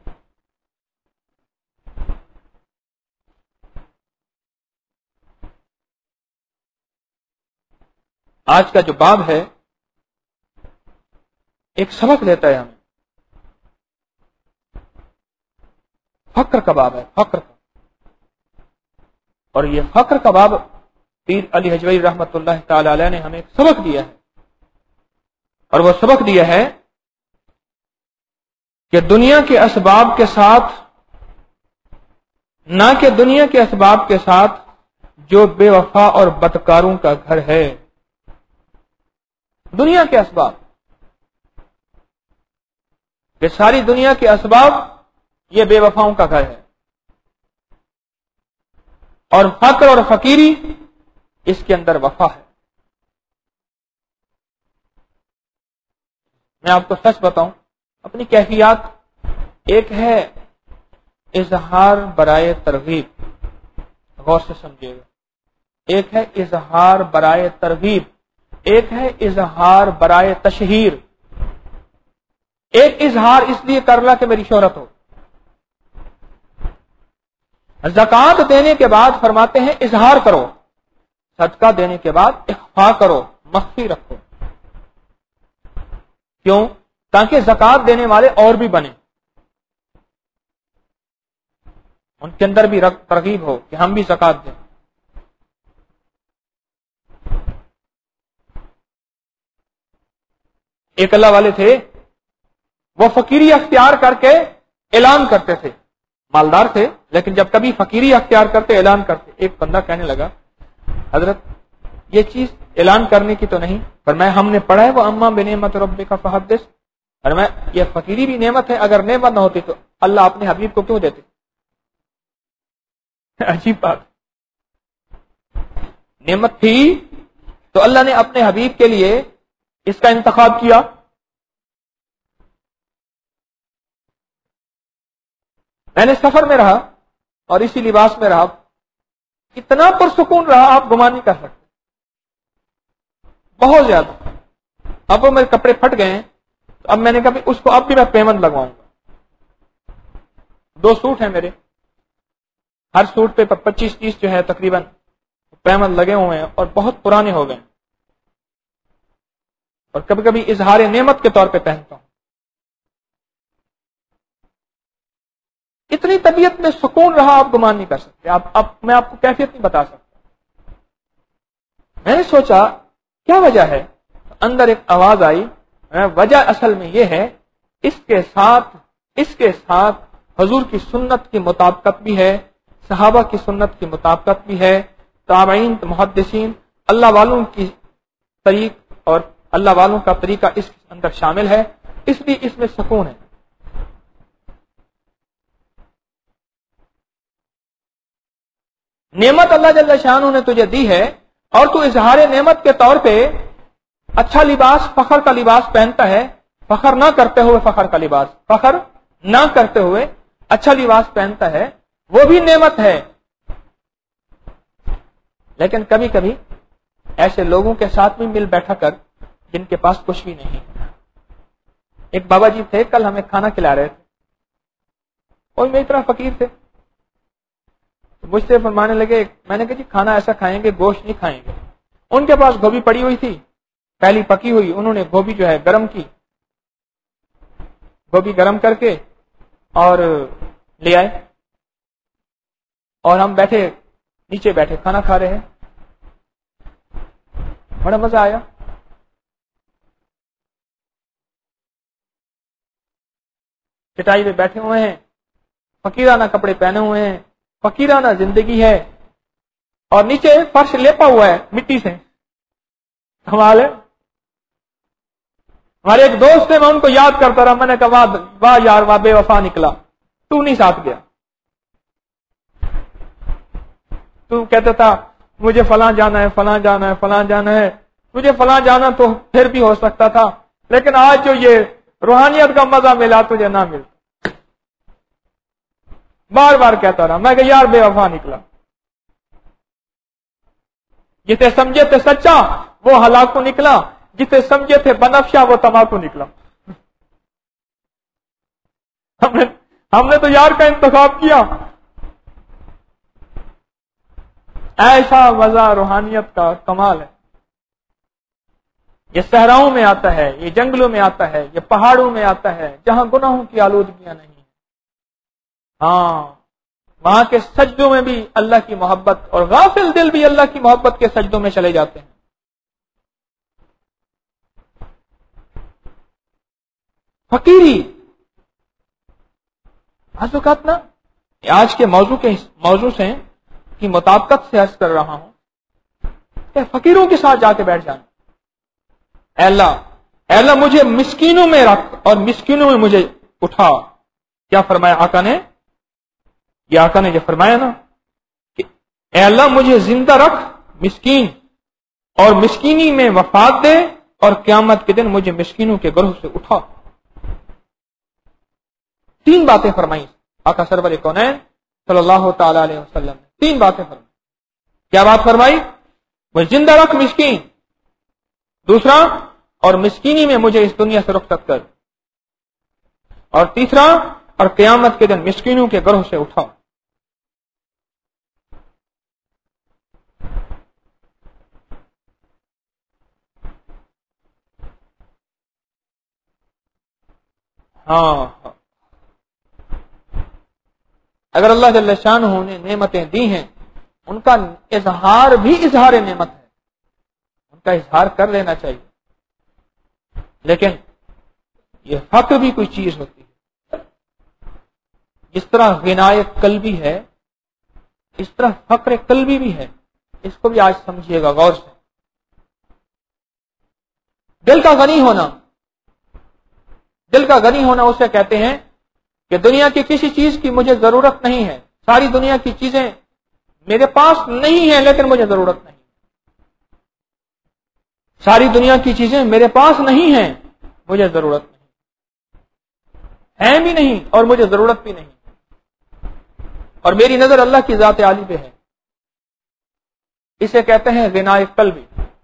آج کا جو باب ہے ایک سبق لیتا ہے ہمیں. فقر کا باب ہے، فقر کا. اور یہ فقر کا باب پیر علی حجویری رحمۃ اللہ تعالی علیہ نے ہمیں ایک سبق دیا ہے. اور وہ سبق دیا ہے کہ دنیا کے اسباب کے ساتھ، نہ کہ دنیا کے اسباب کے ساتھ جو بے وفا اور بدکاروں کا گھر ہے. دنیا کے اسباب، یہ ساری دنیا کے اسباب یہ بے وفاؤں کا گھر ہے. اور فقر اور فقیری اس کے اندر وفا ہے. میں آپ کو سچ بتاؤں، اپنی کیفیات ایک ہے اظہار برائے ترغیب، غور سے سمجھیے گا. ایک ہے اظہار برائے ترغیب، ایک ہے اظہار برائے تشہیر. ایک اظہار اس لیے کر لا کہ میری شہرت ہو. زکات دینے کے بعد فرماتے ہیں اظہار کرو، صدقہ دینے کے بعد اخفا کرو، مخفی رکھو. کیوں؟ تاکہ زکات دینے والے اور بھی بنے، ان کے اندر بھی ترغیب ہو کہ ہم بھی زکات دیں. ایک اللہ والے تھے، وہ فقیری اختیار کر کے اعلان کرتے تھے. مالدار تھے لیکن جب کبھی فقیری اختیار کرتے اعلان کرتے. ایک بندہ کہنے لگا حضرت یہ چیز اعلان کرنے کی تو نہیں. فرمایا ہم نے پڑھا ہے وہ اما بنعمت ربک فحدث. فرمایا یہ فقیری بھی نعمت ہے، اگر نعمت نہ ہوتی تو اللہ اپنے حبیب کو کیوں دیتے؟ عجیب بات. نعمت تھی تو اللہ نے اپنے حبیب کے لیے اس کا انتخاب کیا. میں نے سفر میں رہا اور اسی لباس میں رہا، اتنا پرسکون رہا آپ گمان نہیں کر سکتے، بہت زیادہ. اب وہ میرے کپڑے پھٹ گئے ہیں تو اب میں نے کہا اس کو اب بھی میں پیمنٹ لگواؤں گا. 2 سوٹ ہیں میرے، ہر سوٹ پہ 25-30 جو ہے تقریباً پیمنٹ لگے ہوئے ہیں اور بہت پرانے ہو گئے، اور کبھی کبھی اظہار نعمت کے طور پہ پہنتا ہوں. اتنی طبیعت میں سکون رہا آپ گمان نہیں کر سکتے. میں آپ کو کیفیت نہیں بتا سکتا. میں نے سوچا کیا وجہ ہے؟ اندر ایک آواز آئی. وجہ اصل میں یہ ہے اس کے ساتھ حضور کی سنت کی مطابقت بھی ہے، صحابہ کی سنت کی مطابقت بھی ہے، تابعین محدثین اللہ والوں کی طریق اور اللہ والوں کا طریقہ اس کے اندر شامل ہے، اس لیے اس میں سکون ہے. نعمت اللہ جل شانہ نے تجھے دی ہے اور تو اظہار نعمت کے طور پہ اچھا لباس، فخر کا لباس پہنتا ہے، فخر نہ کرتے ہوئے اچھا لباس پہنتا ہے، وہ بھی نعمت ہے. لیکن کبھی کبھی ایسے لوگوں کے ساتھ بھی مل بیٹھا کر جن کے پاس کچھ بھی نہیں. ایک بابا جی تھے، کل ہمیں کھانا کھلا رہے تھے، کوئی میری طرح فقیر تھے. مجھ سے فرمانے لگے، میں نے کہا جی کھانا ایسا کھائیں گے، گوشت نہیں کھائیں گے. ان کے پاس گوبھی پڑی ہوئی تھی، پہلی پکی ہوئی. انہوں نے گوبھی جو ہے گرم کی، گوبھی گرم کر کے اور لے آئے، اور ہم نیچے بیٹھے کھانا کھا رہے ہیں. بڑا مزہ آیا. چٹائی پہ بیٹھے ہوئے ہیں، فقیرانہ کپڑے پہنے ہوئے ہیں، فقیرانہ زندگی ہے، اور نیچے فرش لیپا ہوا ہے مٹی سے. کمال ہے. ہمارے ایک دوست تھے، میں ان کو یاد کرتا رہا. میں نے کہا واہ یار، واہ بے وفا نکلا، تو نہیں ساتھ گیا. تو کہتا تھا مجھے فلاں جانا ہے، فلاں جانا ہے، فلاں جانا ہے. مجھے فلاں جانا تو پھر بھی ہو سکتا تھا، لیکن آج جو یہ روحانیت کا مزہ ملا تجھے نہ ملتا. بار بار کہتا رہا. میں کہ یار بے وفا نکلا. جسے سمجھے تھے سچا وہ ہلاکو نکلا، جسے سمجھے تھے بنفشا وہ تماکو نکلا. ہم نے تو یار کا انتخاب کیا. ایسا مزہ روحانیت کا کمال ہے. یہ صحراؤں میں آتا ہے، یہ جنگلوں میں آتا ہے، یہ پہاڑوں میں آتا ہے جہاں گناہوں کی آلودگیاں نہیں. ہاں، وہاں کے سجدوں میں بھی اللہ کی محبت، اور غافل دل بھی اللہ کی محبت کے سجدوں میں چلے جاتے ہیں. فقیری بعض اوقات نا، آج کے موضوع سے کی مطابقت سے عرض کر رہا ہوں کہ فقیروں کے ساتھ جا کے بیٹھ جانا. اے اللہ مجھے مسکینوں میں رکھ اور مسکینوں میں مجھے اٹھا. کیا فرمایا آقا نے؟ یہ آقا نے جو فرمایا نا کہ اے اللہ مجھے زندہ رکھ مسکین، اور مسکینی میں وفات دے، اور قیامت کے دن مجھے مسکینوں کے گروہ سے اٹھا. 3 باتیں فرمائی آقا سرور کونین صلی اللہ تعالی علیہ وسلم نے. 3 باتیں فرمائی. کیا بات فرمائی؟ وہ زندہ رکھ مسکین، دوسرا اور مسکینی میں مجھے اس دنیا سے رخصت کر، اور تیسرا اور قیامت کے دن مسکینوں کے گروہ سے اٹھا. ہاں، اگر اللہ جل شانہ نے نعمتیں دی ہیں، ان کا اظہار بھی اظہار نعمت ہے، ان کا اظہار کر لینا چاہیے. لیکن یہ فقر بھی کوئی چیز ہوتی ہے. جس طرح غنائے قلبی ہے، اس طرح فقر قلبی بھی ہے. اس کو بھی آج سمجھیے گا غور سے. دل کا غنی ہونا اسے کہتے ہیں کہ دنیا کی کسی چیز کی مجھے ضرورت نہیں ہے. ساری دنیا کی چیزیں میرے پاس نہیں ہیں لیکن مجھے ضرورت نہیں. ساری دنیا کی چیزیں میرے پاس نہیں ہیں، مجھے ضرورت نہیں ہے بھی نہیں، اور مجھے ضرورت بھی نہیں. اور میری نظر اللہ کی ذات عالی پہ ہے. اسے کہتے ہیں غنائے قلبی.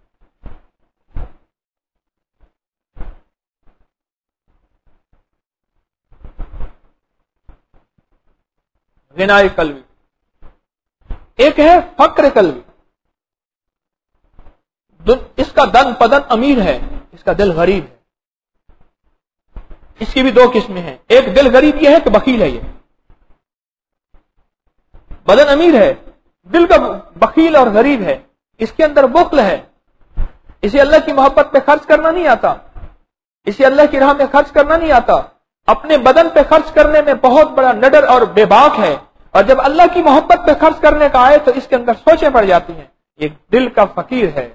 غنائے قلبی. ایک ہے فقر قلبی. اس کا دن پدن امیر ہے، اس کا دل غریب ہے. اس کی بھی 2 قسمیں ہیں. ایک دل غریب یہ ہے کہ بخیل ہے. یہ بدن امیر ہے، دل کا بخیل اور غریب ہے، اس کے اندر بخل ہے، اسے اللہ کی محبت پہ خرچ کرنا نہیں آتا، اسے اللہ کی راہ میں خرچ کرنا نہیں آتا، اپنے بدن پہ خرچ کرنے میں بہت بڑا نڈر اور بے باک ہے، اور جب اللہ کی محبت پہ خرچ کرنے کا آئے تو اس کے اندر سوچیں پڑ جاتی ہیں، ایک دل کا فقیر ہے۔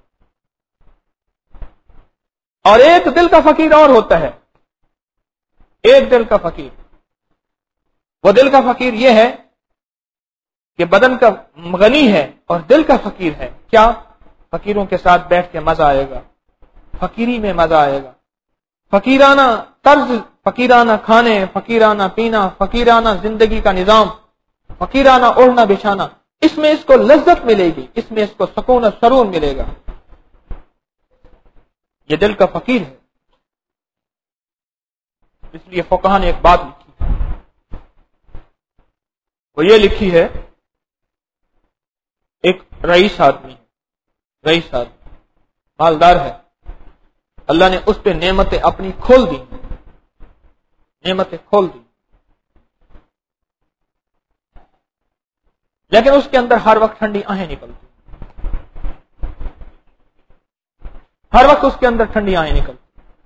اور ایک دل کا فقیر اور ہوتا ہے، ایک دل کا فقیر، وہ دل کا فقیر یہ ہے کہ بدن کا غنی ہے اور دل کا فقیر ہے۔ کیا؟ فقیروں کے ساتھ بیٹھ کے مزہ آئے گا، فقیری میں مزہ آئے گا، فقیرانہ طرز، فقیرانہ کھانے، فقیرانہ پینا، فقیرانہ زندگی کا نظام، فقیرانہ اوڑھنا بچھانا، اس میں اس کو لذت ملے گی، اس میں اس کو سکون اور سرور ملے گا۔ یہ دل کا فقیر ہے۔ اس لیے فقہاء نے ایک بات لکھی، وہ یہ لکھی ہے، ایک رئیس آدمی، رئیس آدمی مالدار ہے، اللہ نے اس پہ نعمتیں اپنی کھول دی، نعمتیں کھول دی، لیکن اس کے اندر ہر وقت ٹھنڈی آہیں نکلتی، ہر وقت اس کے اندر ٹھنڈی آہیں نکلتی،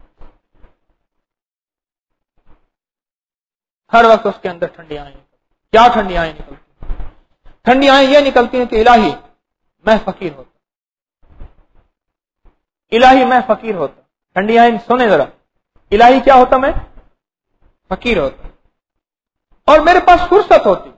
ہر وقت اس کے اندر ٹھنڈی آہیں نکلتی۔ کیا ٹھنڈی آہیں نکلتی؟ ٹھنڈی آہیں یہ نکلتی ہیں کہ الہی میں فقیر ہوتا، الہی میں فقیر ہوتا۔ ٹھنڈی آہیں سنیں ذرا، الہی کیا ہوتا؟ میں فقیر ہوتا، اور میرے پاس فرصت ہوتی۔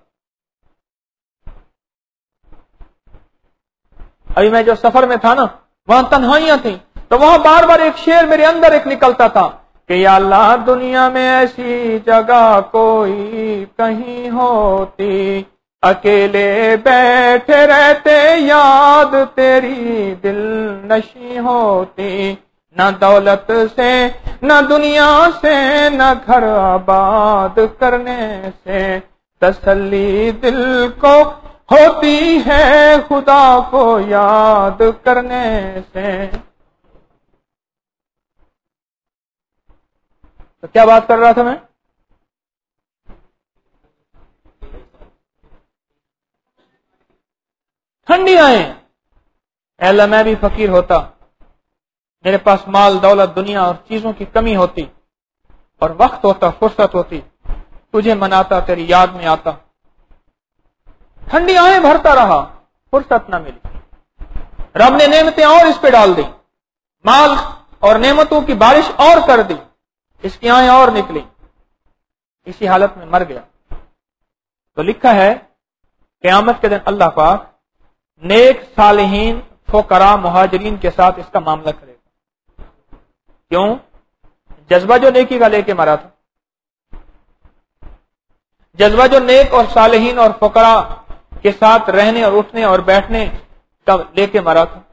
ابھی میں جو سفر میں تھا نا، وہاں تنہائیاں تھیں، تو وہاں بار بار ایک شعر میرے اندر ایک نکلتا تھا کہ یا اللہ دنیا میں ایسی جگہ کوئی کہیں ہوتی، اکیلے بیٹھے رہتے یاد تیری دل نشیں ہوتی، نہ دولت سے نہ دنیا سے نہ گھر آباد کرنے سے تسلی دل کو ہوتی ہے خدا کو یاد کرنے سے۔ تو کیا بات کر رہا تھا میں؟ ٹھنڈی آئیں، اے اللہ میں بھی فقیر ہوتا، میرے پاس مال دولت دنیا اور چیزوں کی کمی ہوتی، اور وقت ہوتا، فرصت ہوتی، تجھے مناتا، تیری یاد میں آتا، ٹھنڈی آئیں بھرتا رہا، فرصت نہ ملی، رب نے نعمتیں اور اس پہ ڈال دی، مال اور نعمتوں کی بارش اور کر دی، اس کی آئیں اور نکلی، اسی حالت میں مر گیا۔ تو لکھا ہے قیامت کے دن اللہ پاک نیک صالحین فقراء مہاجرین کے ساتھ اس کا معاملہ کرے گا۔ کیوں؟ جذبہ جو نیکی کا لے کے مرا تھا، جذبہ جو نیک اور صالحین اور فقراء کے ساتھ رہنے اور اٹھنے اور بیٹھنے کا لے کے مرا تھا،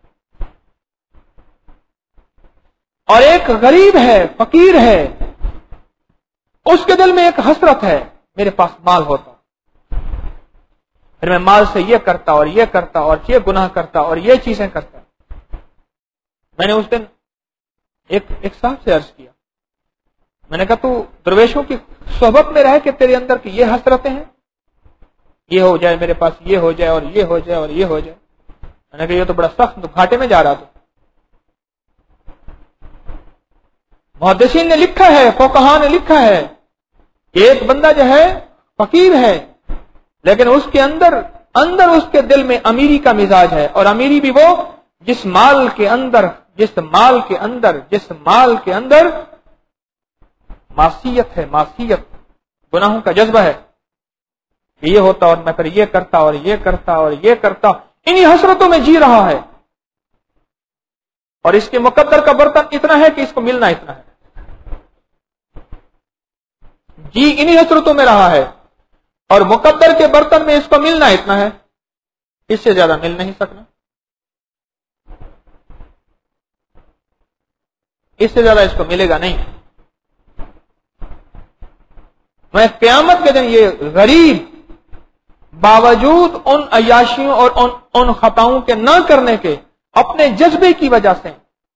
اور ایک غریب ہے، فقیر ہے، اس کے دل میں ایک حسرت ہے، میرے پاس مال ہوتا، پھر میں مال سے یہ کرتا اور یہ کرتا اور یہ گناہ کرتا اور یہ چیزیں کرتا۔ میں نے اس دن ایک صاحب سے عرض کیا، میں نے کہا تو درویشوں کی صحبت میں رہ کے تیرے اندر کی یہ حسرتیں ہیں، یہ ہو جائے میرے پاس، یہ ہو جائے اور یہ ہو جائے اور یہ ہو جائے۔ میں نے کہا یہ تو بڑا سخت گھاٹے میں جا رہا تھا۔ محدثین نے لکھا ہے، فقہاء نے لکھا ہے کہ ایک بندہ جو ہے فقیر ہے، لیکن اس کے اندر اس کے دل میں امیری کا مزاج ہے، اور امیری بھی وہ جس مال کے اندر معصیت ہے، معصیت گناہوں کا جذبہ ہے، کہ یہ ہوتا اور میں پھر یہ کرتا اور یہ کرتا اور یہ کرتا، انہی حسرتوں میں جی رہا ہے، اور اس کے مقدر کا برتن اتنا ہے کہ اس کو ملنا اتنا ہے، جی انہی حسرتوں میں رہا ہے، اور مقدر کے برتن میں اس کو ملنا اتنا ہے، اس سے زیادہ مل نہیں سکنا، اس سے زیادہ اس کو ملے گا نہیں۔ میں قیامت کے دن یہ غریب باوجود ان عیاشیوں اور ان خطاؤں کے نہ کرنے کے اپنے جذبے کی وجہ سے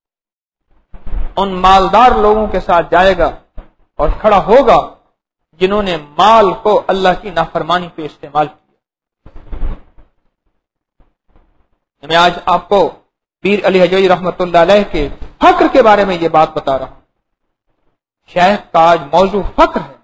ان مالدار لوگوں کے ساتھ جائے گا اور کھڑا ہوگا جنہوں نے مال کو اللہ کی نافرمانی پہ استعمال کیا۔ میں آج آپ کو پیر علی حجویری رحمت اللہ علیہ کے فقر کے بارے میں یہ بات بتا رہا ہوں. شیخ کا آج موضوع فقر ہے.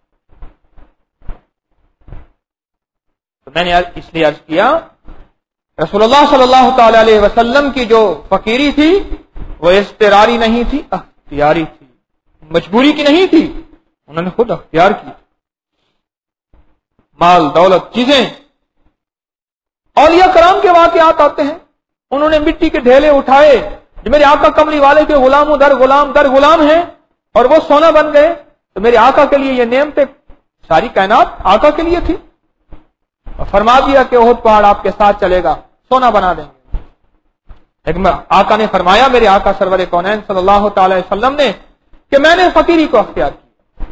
تو میں نے اس لیے عرض کیا رسول اللہ صلی اللہ تعالی علیہ وسلم کی جو فقیری تھی وہ اضطراری نہیں تھی، اختیاری تھی، مجبوری کی نہیں تھی، انہوں نے خود اختیار کی. مال دولت چیزیں، اولیاء کرام کے واقعات آتے ہیں، انہوں نے مٹی کے ڈھیلے اٹھائے جو میرے آقا کملی والے کے غلاموں در غلام ہیں اور وہ سونا بن گئے. تو میرے آقا کے لیے یہ نعمتیں ساری کائنات آقا کے لیے تھی، اور فرما دیا کہ احد پہاڑ آپ کے ساتھ چلے گا، سونا بنا دیں گے. لیکن آقا نے فرمایا، میرے آقا سرور کونین صلی اللہ تعالی وسلم نے، کہ میں نے فقیری کو اختیار کیا.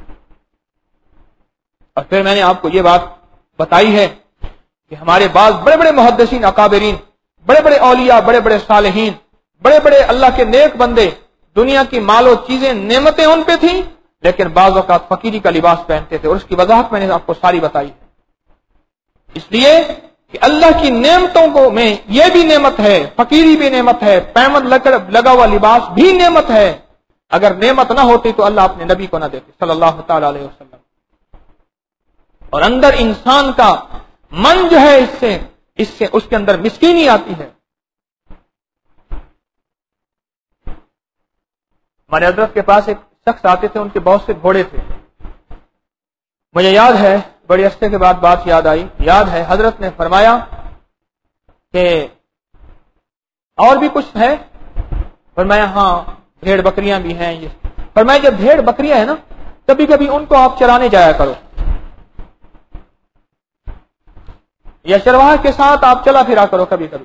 اور پھر میں نے آپ کو یہ بات بتائی ہے کہ ہمارے بعض بڑے بڑے محدثین اکابرین، بڑے بڑے اولیاء، بڑے بڑے صالحین، بڑے بڑے اللہ کے نیک بندے، دنیا کی مال و چیزیں نعمتیں ان پہ تھیں، لیکن بعض اوقات فقیری کا لباس پہنتے تھے، اور اس کی وضاحت میں نے آپ کو ساری بتائی ہے. اس لیے کہ اللہ کی نعمتوں کو میں یہ بھی نعمت ہے، فقیری بھی نعمت ہے، پیمند لگا ہوا لباس بھی نعمت ہے. اگر نعمت نہ ہوتی تو اللہ اپنے نبی کو نہ دیتے صلی اللہ تعالی علیہ وسلم. اور اندر انسان کا من جو ہے اس سے اس کے اندر مسکینی آتی ہے. ہمارے حضرت کے پاس ایک شخص آتے تھے، ان کے بہت سے گھوڑے تھے. مجھے یاد ہے، بڑے عرصے کے بعد بات یاد آئی، یاد ہے حضرت نے فرمایا کہ اور بھی کچھ ہے؟ فرمایا ہاں بھیڑ بکریاں بھی ہیں. یہ فرمایا جب بھیڑ بکریاں ہیں نا، کبھی کبھی ان کو آپ چرانے جایا کرو، یا چرواہا کے ساتھ آپ چلا پھرا کرو کبھی کبھی.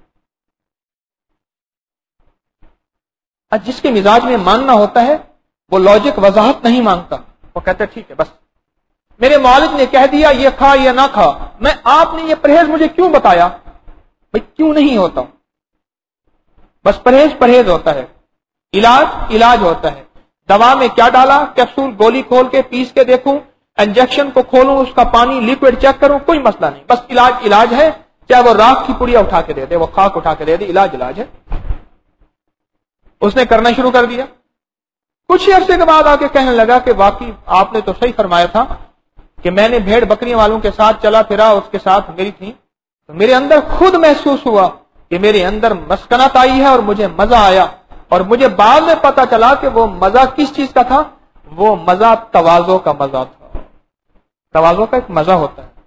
جس کے مزاج میں ماننا ہوتا ہے وہ لاجک وضاحت نہیں مانگتا، وہ کہتا ہے ٹھیک ہے بس میرے والد نے کہہ دیا یہ کھا یا نہ کھا، میں آپ نے یہ پرہیز مجھے کیوں بتایا؟ بھائی کیوں نہیں ہوتا؟ بس پرہیز ہوتا ہے، علاج ہوتا ہے. دوا میں کیا ڈالا؟ کیپسول گولی کھول کے پیس کے دیکھوں، انجیکشن کو کھولوں، اس کا پانی لیکوڈ چیک کروں، کوئی مسئلہ نہیں. بس علاج ہے، چاہے وہ راکھ کی پڑیا اٹھا کے دے دے، وہ خاک اٹھا کے دے دے، علاج ہے. اس نے کرنا شروع کر دیا. کچھ عرصے کے بعد آ کے کہنے لگا کہ واقعی آپ نے تو صحیح فرمایا تھا کہ میں نے بھیڑ بکریاں والوں کے ساتھ چلا پھرا، اس کے ساتھ میری تھی، تو میرے اندر خود محسوس ہوا کہ میرے اندر مسکنت آئی ہے اور مجھے مزہ آیا. اور مجھے بعد میں پتا چلا کہ وہ مزہ کس چیز کا تھا؟ وہ مزہ تواضع کا مزہ تھا. تواضع کا ایک مزہ ہوتا ہے.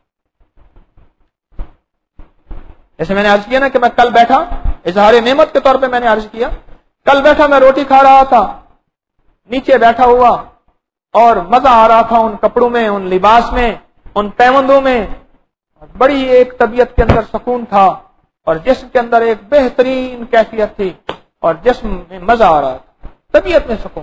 جیسے میں نے عرض کیا نا کہ میں کل بیٹھا، اظہار نعمت کے طور پہ میں نے عرض کیا، کل بیٹھا میں روٹی کھا رہا تھا، نیچے بیٹھا ہوا، اور مزہ آ رہا تھا ان کپڑوں میں، ان لباس میں، ان پیوندوں میں. بڑی ایک طبیعت کے اندر سکون تھا، اور جسم کے اندر ایک بہترین کیفیت تھی، اور جسم میں مزہ آ رہا تھا، طبیعت میں سکون.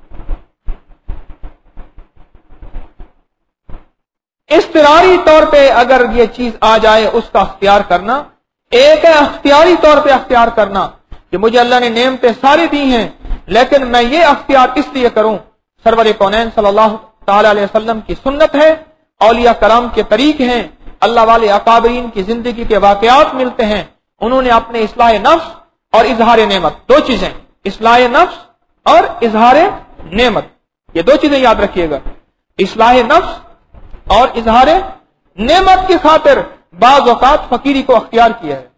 اضطراری طور پہ اگر یہ چیز آ جائے اس کا اختیار کرنا، ایک ہے اختیاری طور پہ اختیار کرنا کہ مجھے اللہ نے نعمتیں ساری دی ہیں لیکن میں یہ اختیار اس لیے کروں. سرور کونین صلی اللہ تعالی علیہ وسلم کی سنت ہے، اولیاء کرام کے طریق ہیں، اللہ والے اکابرین کی زندگی کے واقعات ملتے ہیں. انہوں نے اپنے اصلاح نفس اور اظہار نعمت، دو چیزیں، اصلاح نفس اور اظہار نعمت، یہ دو چیزیں یاد رکھیے گا. اصلاح نفس اور اظہار نعمت کی خاطر بعض اوقات فقیری کو اختیار کیا ہے.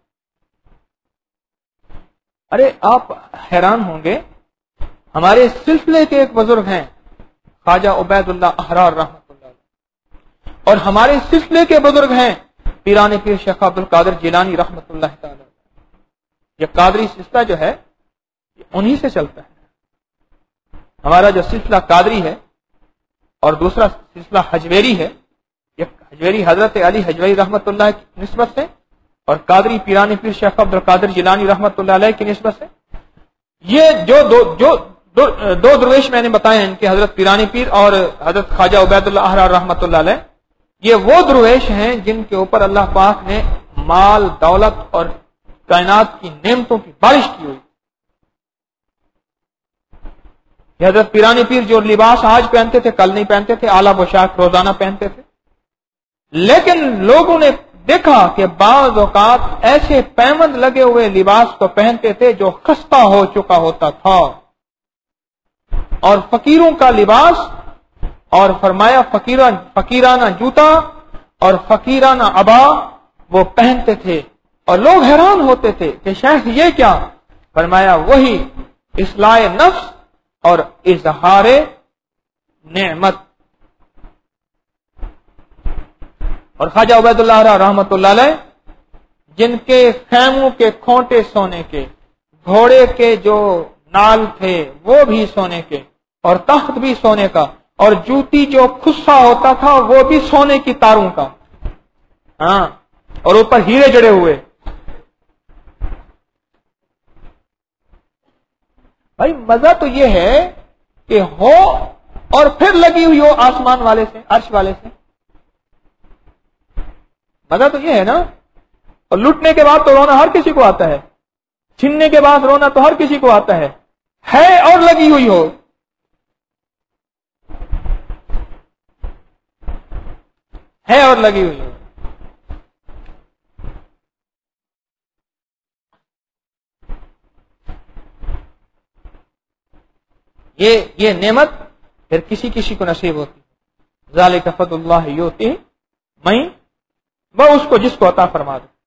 ارے آپ حیران ہوں گے، ہمارے سلسلے کے ایک بزرگ ہیں خواجہ عبید اللہ احرار رحمۃ اللہ علیہ، اور ہمارے سلسلے کے بزرگ ہیں پیران پیر شیخ عبد القادر جیلانی رحمۃ اللہ تعالی. یہ قادری سلسلہ جو ہے انہی سے چلتا ہے. ہمارا جو سلسلہ قادری ہے اور دوسرا سلسلہ حجویری ہے، یہ حجویری حضرت علی حجویری رحمۃ اللہ کی نسبت سے، اور قادری پیران پیر شیخ عبد القادر جیلانی رحمۃ اللہ علیہ کی نسبت سے. یہ جو دو درویش میں نے بتائے ہیں ان کے، حضرت پیرانی پیر اور حضرت خواجہ عبید اللہ احرار رحمۃ اللہ علیہ، یہ وہ درویش ہیں جن کے اوپر اللہ پاک نے مال دولت اور کائنات کی نعمتوں کی بارش کی ہوئی. یہ حضرت پیرانی پیر جو لباس آج پہنتے تھے کل نہیں پہنتے تھے، اعلیٰ پوشاک روزانہ پہنتے تھے، لیکن لوگوں نے دیکھا کہ بعض اوقات ایسے پیمند لگے ہوئے لباس کو پہنتے تھے جو خستہ ہو چکا ہوتا تھا، اور فقیروں کا لباس، اور فرمایا فقیرانہ جوتا اور فقیرانہ عبا وہ پہنتے تھے، اور لوگ حیران ہوتے تھے کہ شیخ یہ کیا؟ فرمایا وہی اصلاح نفس اور اظہار نعمت۔ اور خواجہ عبید اللہ رحمۃ اللہ علیہ، جن کے خیموں کے کھونٹے سونے کے، گھوڑے کے جو نال تھے وہ بھی سونے کے، اور تخت بھی سونے کا، اور جوتی جو خصا ہوتا تھا وہ بھی سونے کی تاروں کا، ہاں، اور اوپر ہیرے جڑے ہوئے۔ بھائی مزہ تو یہ ہے کہ ہو اور پھر لگی ہوئی ہو آسمان والے سے، عرش والے سے، مزہ تو یہ ہے نا۔ اور لٹنے کے بعد تو رونا ہر کسی کو آتا ہے، چھیننے کے بعد رونا تو ہر کسی کو آتا ہے اور لگی ہوئی ہو۔ ہے اور لگی ہوئی ہو۔ یہ نعمت پھر کسی کسی کو نصیب ہوتی ہے۔ ذالک فضل اللہ یؤتی من وہ اس کو جس کو عطا فرما دے۔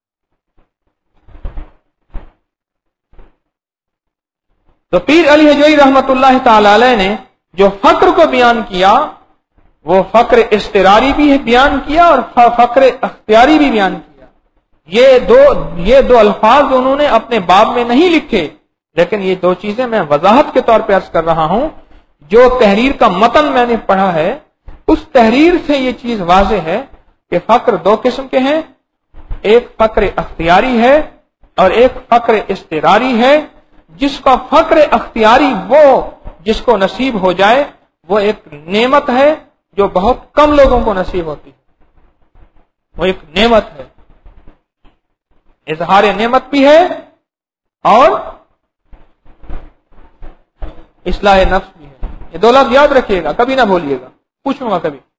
تو پیر علی حجویری رحمت اللہ تعالی علیہ نے جو فقر کو بیان کیا وہ فقر اضطراری بھی بیان کیا اور فقر اختیاری بھی بیان کیا۔ یہ دو الفاظ انہوں نے اپنے باب میں نہیں لکھے، لیکن یہ دو چیزیں میں وضاحت کے طور پہ عرض کر رہا ہوں۔ جو تحریر کا متن میں نے پڑھا ہے اس تحریر سے یہ چیز واضح ہے کہ فقر دو قسم کے ہیں، ایک فقر اختیاری ہے اور ایک فقر اضطراری ہے۔ جس کا فقر اختیاری وہ جس کو نصیب ہو جائے وہ ایک نعمت ہے جو بہت کم لوگوں کو نصیب ہوتی ہے، وہ ایک نعمت ہے، اظہار نعمت بھی ہے اور اصلاح نفس بھی ہے۔ یہ دو لفظ یاد رکھیے گا، کبھی نہ بھولیے گا، پوچھوں گا کبھی۔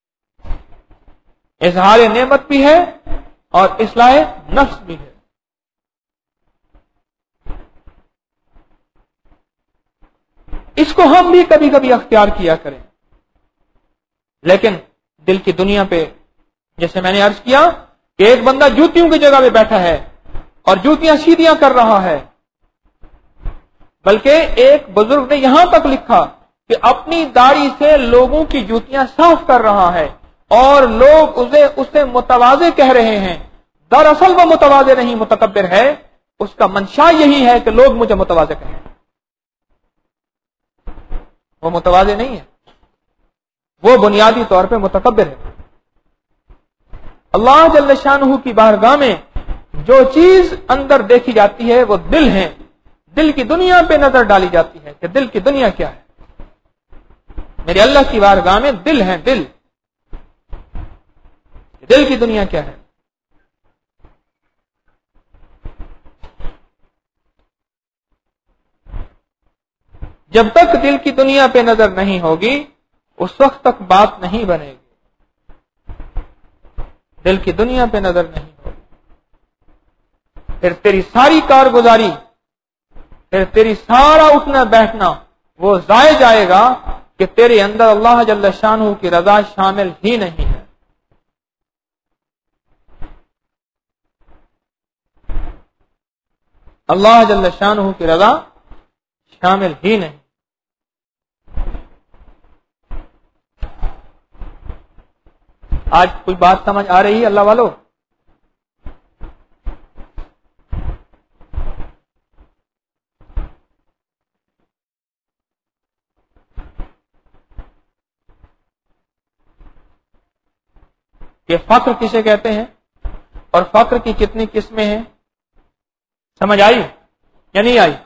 اظہار نعمت بھی ہے اور اصلاح نفس بھی ہے۔ اس کو ہم بھی کبھی کبھی اختیار کیا کریں، لیکن دل کی دنیا پہ جیسے میں نے عرض کیا کہ ایک بندہ جوتیوں کی جگہ پہ بیٹھا ہے اور جوتیاں سیدھیاں کر رہا ہے، بلکہ ایک بزرگ نے یہاں تک لکھا کہ اپنی داڑھی سے لوگوں کی جوتیاں صاف کر رہا ہے اور لوگ اسے متواضع کہہ رہے ہیں۔ دراصل وہ متواضع نہیں، متکبر ہے، اس کا منشا یہی ہے کہ لوگ مجھے متواضع کہیں، وہ متواضع نہیں ہے، وہ بنیادی طور پہ متکبر ہے۔ اللہ جل شانہ کی بارگاہ میں جو چیز اندر دیکھی جاتی ہے وہ دل ہے، دل کی دنیا پہ نظر ڈالی جاتی ہے کہ دل کی دنیا کیا ہے۔ میرے اللہ کی بارگاہ میں دل ہے، دل کی دنیا کیا ہے۔ جب تک دل کی دنیا پہ نظر نہیں ہوگی اس وقت تک بات نہیں بنے گی۔ دل کی دنیا پہ نظر نہیں ہوگی پھر تیری ساری کارگزاری، پھر تیری سارا اٹھنا بیٹھنا وہ ضائع جائے گا کہ تیرے اندر اللہ جل شانہ کی رضا شامل ہی نہیں ہے۔ اللہ جل شانہ کی رضا شامل ہی نہیں۔ آج کوئی بات سمجھ آ رہی ہے اللہ والو؟ کہ فقر کسے کہتے ہیں اور فقر کی کتنی قسمیں ہیں؟ سمجھ آئی یا نہیں آئی؟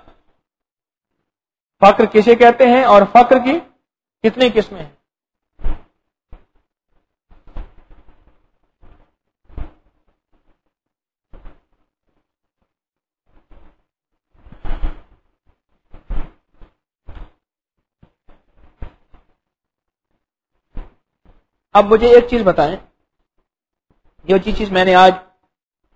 فقر کسے کہتے ہیں اور فقر کی کتنی قسمیں ہیں؟ اب مجھے ایک چیز بتائیں، جو چیز میں نے آج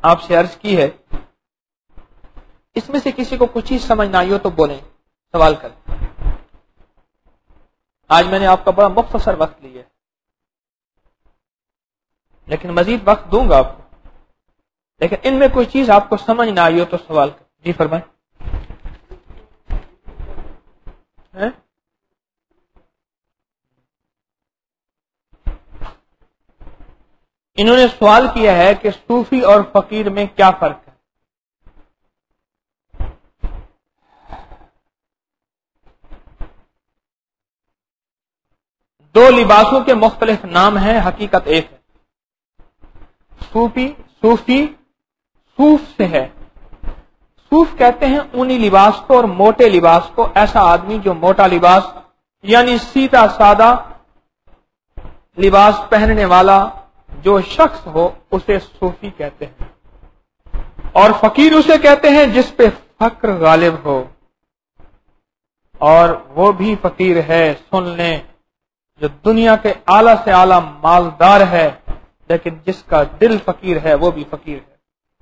آپ سے عرض کی ہے، اس میں سے کسی کو کچھ چیز سمجھ نہ آئی ہو تو بولیں، سوال کریں۔ آج میں نے آپ کا بڑا مختصر وقت لیا ہے، لیکن مزید وقت دوں گا آپ کو، لیکن ان میں کوئی چیز آپ کو سمجھ نہ آئی ہو تو سوال کریں۔ جی فرمائیں۔ انہوں نے سوال کیا ہے کہ صوفی اور فقیر میں کیا فرق ہے؟ دو لباسوں کے مختلف نام ہیں، حقیقت ایک ہے۔ صوفی صوف سے ہے۔ صوف کہتے ہیں اونی لباس کو اور موٹے لباس کو۔ ایسا آدمی جو موٹا لباس یعنی سیدھا سادہ لباس پہننے والا جو شخص ہو اسے صوفی کہتے ہیں، اور فقیر اسے کہتے ہیں جس پہ فقر غالب ہو، اور وہ بھی فقیر ہے، سن لیں، جو دنیا کے اعلی سے اعلی مالدار ہے لیکن جس کا دل فقیر ہے وہ بھی فقیر ہے۔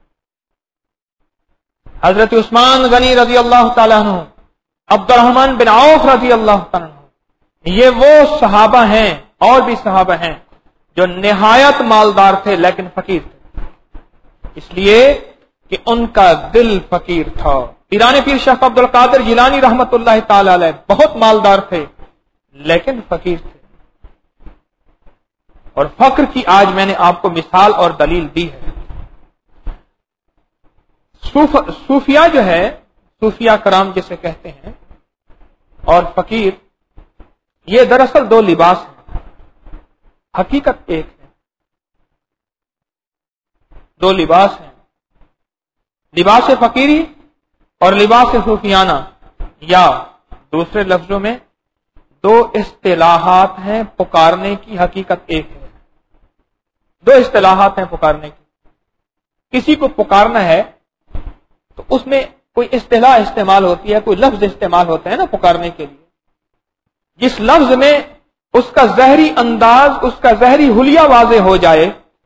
حضرت عثمان غنی رضی اللہ تعالیٰ عنہ، عبد الرحمن بن عوف رضی اللہ تعالیٰ عنہ، یہ وہ صحابہ ہیں اور بھی صحابہ ہیں جو نہایت مالدار تھے لیکن فقیر تھے، اس لیے کہ ان کا دل فقیر تھا۔ پیران پیر شیخ عبد القادر جیلانی رحمت اللہ تعالی علیہ بہت مالدار تھے لیکن فقیر تھے، اور فقر کی آج میں نے آپ کو مثال اور دلیل دی ہے۔ صوفیہ جو ہے، صوفیہ کرام جسے کہتے ہیں، اور فقیر، یہ دراصل دو لباس ہیں، حقیقت ایک ہے۔ دو لباس ہیں، لباس فقیری اور لباس صوفیانہ، یا دوسرے لفظوں میں دو اصطلاحات ہیں پکارنے کی، حقیقت ایک ہے۔ دو اصطلاحات ہیں پکارنے کی۔ کسی کو پکارنا ہے تو اس میں کوئی اصطلاح استعمال ہوتی ہے، کوئی لفظ استعمال ہوتا ہے نا پکارنے کے لیے، جس لفظ میں اس کا ظاہری انداز، اس کا ظاہری حلیہ واضح ہو جائے۔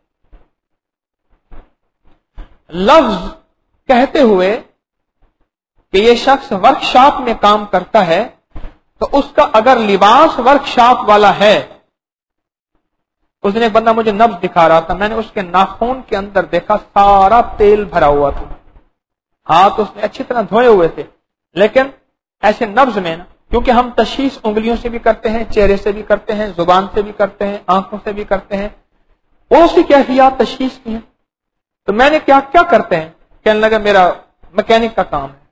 لفظ کہتے ہوئے کہ یہ شخص ورک شاپ میں کام کرتا ہے تو اس کا اگر لباس ورک شاپ والا ہے، اس نے ایک بندہ مجھے نبض دکھا رہا تھا، میں نے اس کے ناخون کے اندر دیکھا سارا تیل بھرا ہوا تھا، ہاتھ اس نے اچھی طرح دھوئے ہوئے تھے، لیکن ایسے نبض میں نا، کیونکہ ہم تشخیص انگلیوں سے بھی کرتے ہیں، چہرے سے بھی کرتے ہیں، زبان سے بھی کرتے ہیں، آنکھوں سے بھی کرتے ہیں، بہت سی کیفیات تشخیص کی ہیں، تو میں نے کیا کرتے ہیں، کہنے لگا میرا میکینک کا کام ہے۔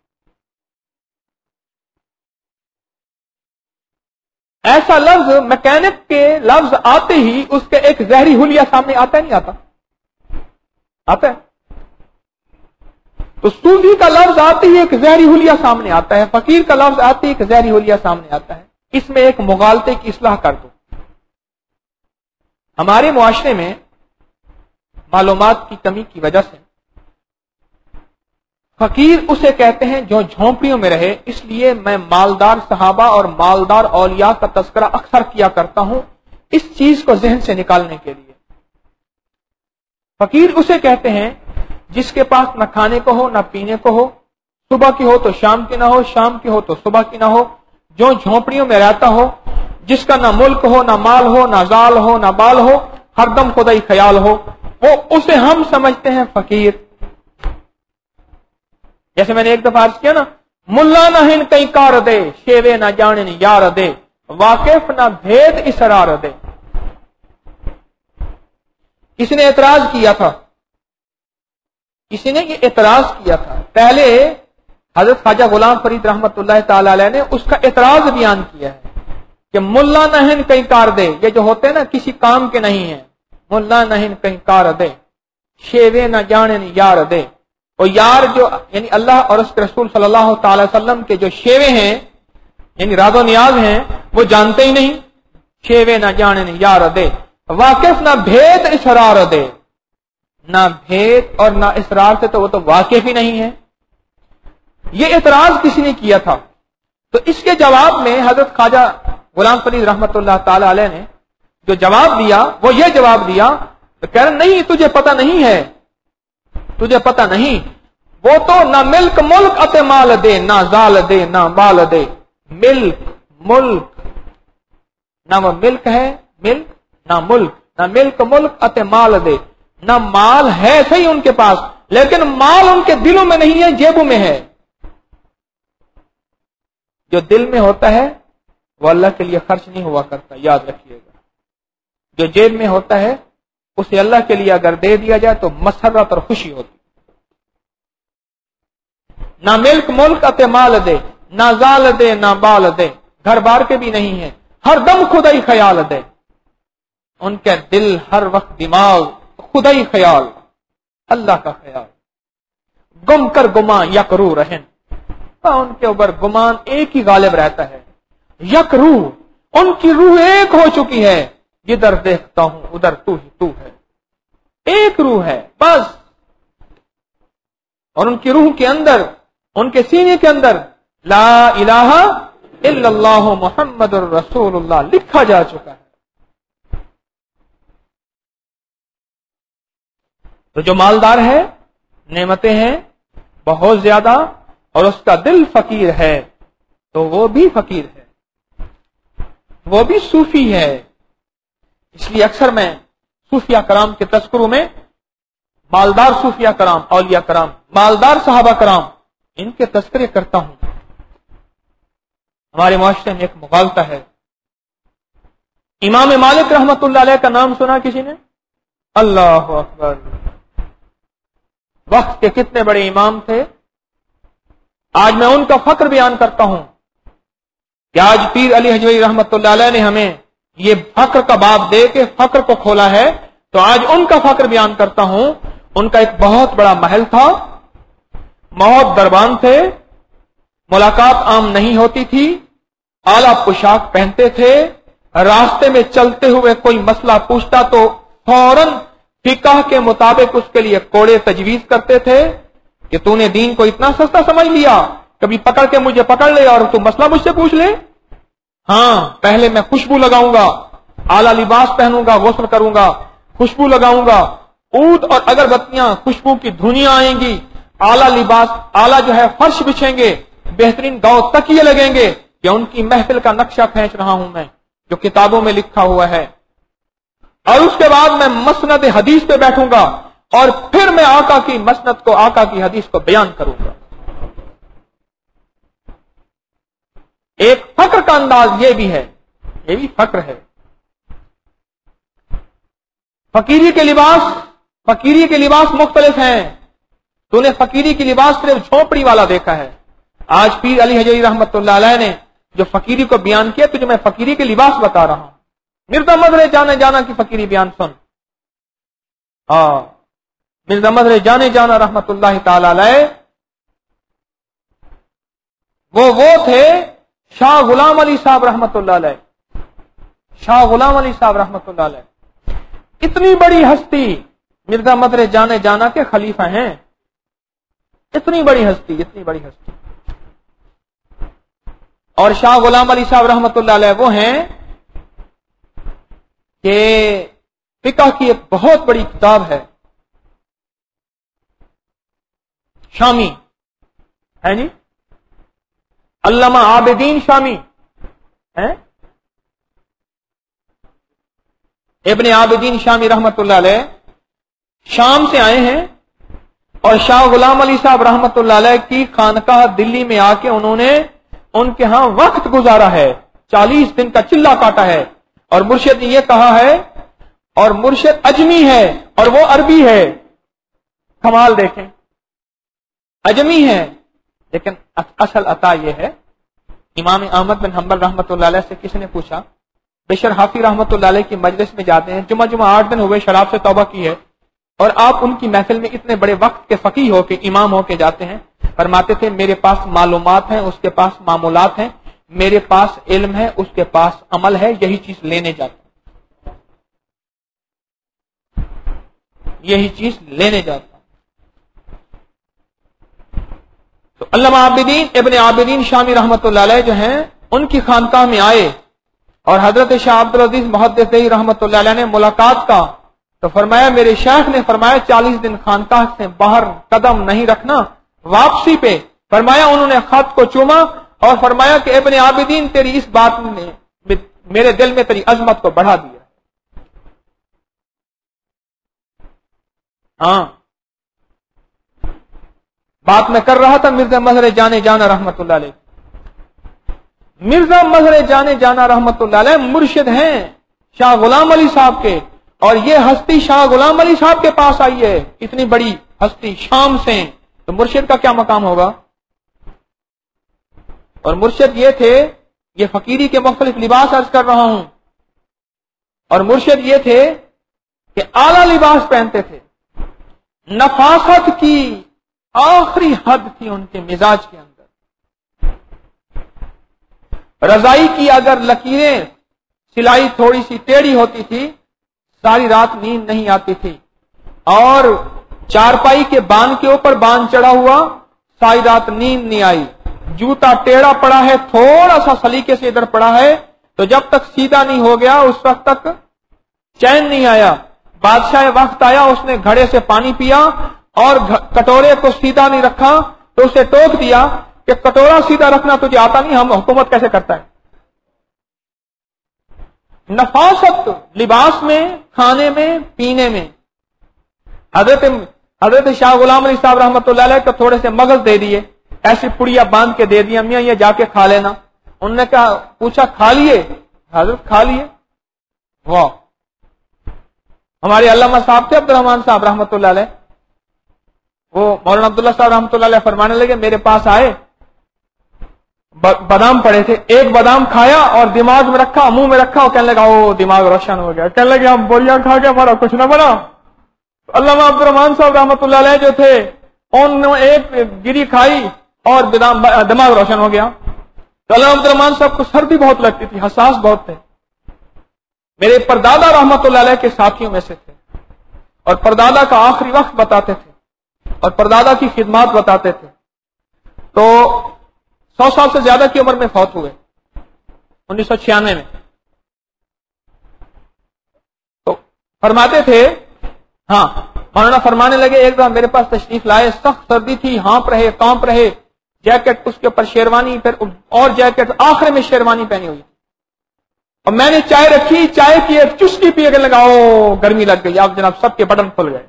ایسا لفظ میکینک کے لفظ آتے ہی اس کے ایک ظاہری حلیہ سامنے آتا ہے، نہیں آتا؟ آتا ہے۔ تو صوفی کا لفظ آتے ہی ایک ظاہری حلیہ سامنے آتا ہے، فقیر کا لفظ آتے ہی ایک ظاہری حلیہ سامنے آتا ہے۔ اس میں ایک مغالطے کی اصلاح کر دو۔ ہمارے معاشرے میں معلومات کی کمی کی وجہ سے فقیر اسے کہتے ہیں جو جھونپڑیوں میں رہے، اس لیے میں مالدار صحابہ اور مالدار اولیاء کا تذکرہ اکثر کیا کرتا ہوں اس چیز کو ذہن سے نکالنے کے لیے۔ فقیر اسے کہتے ہیں جس کے پاس نہ کھانے کو ہو نہ پینے کو ہو، صبح کی ہو تو شام کی نہ ہو، شام کی ہو تو صبح کی نہ ہو، جو جھونپڑیوں میں رہتا ہو، جس کا نہ ملک ہو نہ مال ہو نہ زال ہو نہ بال ہو، ہر دم خدائی خیال ہو، وہ اسے ہم سمجھتے ہیں فقیر۔ جیسے میں نے ایک دفعہ عرض کیا نا، ملا نہ ہن کئی کار دے، شیوے نہ جانن یار دے، واقف نہ بھید اسرار دے۔ کسی نے اعتراض کیا تھا، کسی نے یہ اعتراض کیا تھا، پہلے حضرت خواجہ غلام فرید رحمت اللہ تعالی علیہ نے اس کا اعتراض بیان کیا ہے کہ ملا نہ ہن کئی کار دے، یہ جو ہوتے ہیں نا کسی کام کے نہیں ہیں، ملا نہ ہن کئی کار دے، شیوے نہ جانن یار دے، اور یار جو یعنی اللہ اور اس کے رسول صلی اللہ تعالی وسلم کے جو شیوے ہیں یعنی راز و نیاز ہیں وہ جانتے ہی نہیں، شیوے نہ جانن یار دے، واقف نہ بھید اسرار دے، نہ بھید اور نہ اسرار سے تو وہ تو واقف ہی نہیں ہے۔ یہ اعتراض کسی نے کیا تھا، تو اس کے جواب میں حضرت خواجہ غلام فرید رحمت اللہ تعالی علیہ نے جو جواب دیا وہ یہ جواب دیا، تو کہہ رہے نہیں تجھے پتہ نہیں ہے تجھے پتہ نہیں وہ تو نہ ملک ملک اتے مال دے، نہ زال دے، نہ بال دے. ملک ملک نہ وہ ملک ہے ملک، نہ ملک، نہ ملک ملک اتے مال دے. نہ مال ہے صحیح ان کے پاس، لیکن مال ان کے دلوں میں نہیں ہے، جیبوں میں ہے. جو دل میں ہوتا ہے وہ اللہ کے لیے خرچ نہیں ہوا کرتا، یاد رکھیے گا. جو جیب میں ہوتا ہے اسے اللہ کے لیے اگر دے دیا جائے تو مسرت اور خوشی ہوتی. نہ ملک ملک اتے مال دے، نہ زال دے، نہ بال دے. گھر بار کے بھی نہیں ہے، ہر دم خدا ہی خیال دے. ان کے دل ہر وقت دماغ خدا ہی خیال، اللہ کا خیال. گم کر گمان یکرو رہن، ان کے اوپر گمان ایک ہی غالب رہتا ہے. یکرو، ان کی روح ایک ہو چکی ہے. جدھر دیکھتا ہوں ادھر تو ہی تو ہے، ایک روح ہے بس. اور ان کی روح کے اندر، ان کے سینے کے اندر لا الہ الا اللہ محمد الرسول اللہ لکھا جا چکا ہے. تو جو مالدار ہے، نعمتیں ہیں بہت زیادہ، اور اس کا دل فقیر ہے تو وہ بھی فقیر ہے، وہ بھی صوفی ہے. اس لیے اکثر میں صوفیہ کرام کے تذکروں میں مالدار صوفیہ کرام، اولیاء کرام، مالدار صحابہ کرام، ان کے تذکرے کرتا ہوں. ہمارے معاشرے میں ایک مغالطہ ہے. امام مالک رحمت اللہ علیہ کا نام سنا کسی نے؟ اللہ اکبر. وقت کے کتنے بڑے امام تھے. آج میں ان کا فخر بیان کرتا ہوں کہ آج پیر علی حجویری رحمت اللہ علیہ نے ہمیں یہ فخر کا باب دے کے فخر کو کھولا ہے، تو آج ان کا فخر بیان کرتا ہوں. ان کا ایک بہت بڑا محل تھا، بہت دربان تھے، ملاقات عام نہیں ہوتی تھی، اعلیٰ پوشاک پہنتے تھے. راستے میں چلتے ہوئے کوئی مسئلہ پوچھتا تو فوراً فقہ کے مطابق اس کے لیے کوڑے تجویز کرتے تھے کہ تو نے دین کو اتنا سستا سمجھ لیا، کبھی پکڑ کے مجھے پکڑ لے اور تو مسئلہ مجھ سے پوچھ لے. ہاں، پہلے میں خوشبو لگاؤں گا، اعلیٰ لباس پہنوں گا، غسل کروں گا، خوشبو لگاؤں گا، عود اور اگربتیاں خوشبو کی دھنیاں آئیں گی، اعلیٰ لباس، اعلیٰ جو ہے فرش بچھیں گے، بہترین گاؤں تکیے لگیں گے کہ ان کی محفل کا نقشہ کھینچ رہا ہوں میں جو کتابوں میں لکھا ہوا ہے. اور اس کے بعد میں مسند حدیث پہ بیٹھوں گا اور پھر میں آقا کی مسند کو، آقا کی حدیث کو بیان کروں گا. ایک فخر کا انداز یہ بھی ہے، یہ بھی فخر ہے. فقیری کے لباس مختلف ہیں. تو نے فقیری کی لباس صرف جھونپڑی والا دیکھا ہے. آج پیر علی حجویری رحمت اللہ علیہ نے جو فقیری کو بیان کیا، تجھے میں فقیری کے لباس بتا رہا ہوں. مرزا مظہر جانے جانا کی فقیری بیان سن. مرزا مظہر جانے جانا رحمت اللہ تعالی علیہ وہ تھے شاہ غلام علی صاحب رحمت اللہ علیہ. شاہ غلام علی صاحب رحمت اللہ علیہ اتنی بڑی ہستی، مرزا مظہر جانے جانا کے خلیفہ ہیں. اتنی بڑی ہستی، اتنی بڑی ہستی. اور شاہ غلام علی صاحب رحمت اللہ علیہ وہ ہیں کہ فقہ کی ایک بہت بڑی کتاب ہے، شامی ہے جی، علامہ عابدین شامی ہیں، ابن عابدین شامی رحمت اللہ علیہ شام سے آئے ہیں اور شاہ غلام علی صاحب رحمت اللہ علیہ کی خانقاہ دلی میں آ کے انہوں نے ان کے ہاں وقت گزارا ہے، 40 دن کا چلہ کاٹا ہے. اور مرشد نے یہ کہا ہے، اور مرشد اجمی ہے اور وہ عربی ہے. کمال دیکھیں، اجمی ہے لیکن اصل عطا یہ ہے. امام احمد بن حنبل رحمت اللہ علیہ سے کسی نے پوچھا، بشر حافی رحمت اللہ علیہ کی مجلس میں جاتے ہیں، جمعہ 8 دن ہوئے شراب سے توبہ کی ہے، اور آپ ان کی محفل میں اتنے بڑے وقت کے فقیہ ہو کے، امام ہو کے جاتے ہیں. فرماتے تھے میرے پاس معلومات ہیں، اس کے پاس معمولات ہیں، میرے پاس علم ہے، اس کے پاس عمل ہے، یہی چیز لینے جاتا ہوں، یہی چیز لینے جاتا ہوں. تو علامہ عابدین ابن عابدین شامی رحمت اللہ علیہ جو ہیں ان کی خانقاہ میں آئے اور حضرت شاہ عبدالعزیز محدث رحمت اللہ علیہ نے ملاقات کا تو فرمایا میرے شیخ نے فرمایا 40 دن خانقاہ سے باہر قدم نہیں رکھنا. واپسی پہ فرمایا انہوں نے خط کو چوما اور فرمایا کہ ابن عابدین تیری اس بات نے میرے دل میں تیری عظمت کو بڑھا دیا. ہاں بات میں کر رہا تھا مرزا مظہر جانے جانا رحمت اللہ علیہ. مرزا مظہر جانے جانا رحمت اللہ علیہ مرشد ہیں شاہ غلام علی صاحب کے, اور یہ ہستی شاہ غلام علی صاحب کے پاس آئی ہے, اتنی بڑی ہستی شام سے, تو مرشد کا کیا مقام ہوگا. اور مرشد یہ تھے, یہ فقیری کے مختلف لباس عرض کر رہا ہوں, اور مرشد یہ تھے کہ اعلی لباس پہنتے تھے, نفاست کی آخری حد تھی ان کے مزاج کے اندر. رضائی کی اگر لکیریں سلائی تھوڑی سی ٹیڑھی ہوتی تھی ساری رات نیند نہیں آتی تھی, اور چارپائی کے بان کے اوپر بان چڑھا ہوا ساری رات نیند نہیں آئی. جوتا ٹیڑھا پڑا ہے, تھوڑا سا سلیقے سے ادھر پڑا ہے, تو جب تک سیدھا نہیں ہو گیا اس وقت تک چین نہیں آیا. بادشاہ وقت آیا, اس نے گھڑے سے پانی پیا اور کٹورے کو سیدھا نہیں رکھا تو اسے ٹوک دیا کہ کٹورا سیدھا رکھنا تجھے آتا نہیں, ہم حکومت کیسے کرتا ہے. نفاست لباس میں, کھانے میں, پینے میں. حضرت شاہ غلام علی صاحب رحمۃ اللہ علیہ کو تھوڑے سے مغز دے دیے, ایسی پڑیا باندھ کے دے دیا, میاں یہ جا کے کھا لینا. انہوں نے کہا, پوچھا کھا لیے حضرت؟ کھا لیے. واہ. ہمارے علامہ صاحب تھے عبد الرحمان صاحب رحمۃ اللہ علیہ, وہ مولانا عبداللہ صاحب رحمۃ اللہ علیہ فرمانے لگے, میرے پاس آئے, بادام پڑے تھے, ایک بادام کھایا اور دماغ میں رکھا, منہ میں رکھا, اور کہنے لگا او دماغ روشن ہو گیا. کہنے لگے ہم بوریاں کھا کے ہمارا کچھ نہ بنا. علامہ عبد الرحمان صاحب رحمۃ اللہ علیہ جو تھے انہوں نے ایک گری کھائی اور دماغ روشن ہو گیا. تو علامہ عبد الرحمان صاحب کو سردی بہت لگتی تھی, حساس بہت تھے. میرے پردادا رحمۃ اللہ علیہ کے ساتھیوں میں سے تھے, اور پردادا کا آخری وقت بتاتے تھے اور پردادا کی خدمات بتاتے تھے. تو 100 سال سے زیادہ کی عمر میں فوت ہوئے 1996 میں. تو فرماتے تھے, ہاں مولانا فرمانے لگے ایک دفعہ میرے پاس تشریف لائے, سخت سردی تھی, ہانپ رہے, کانپ رہے, جیکٹ اس کے اوپر شیروانی, پھر اور جیکٹ, آخر میں شیروانی پہنی ہوئی, اور میں نے چائے رکھی, چائے کی ایک چسکی پی کے لگا, او گرمی لگ گئی, اب جناب سب کے بٹن کھل گئے.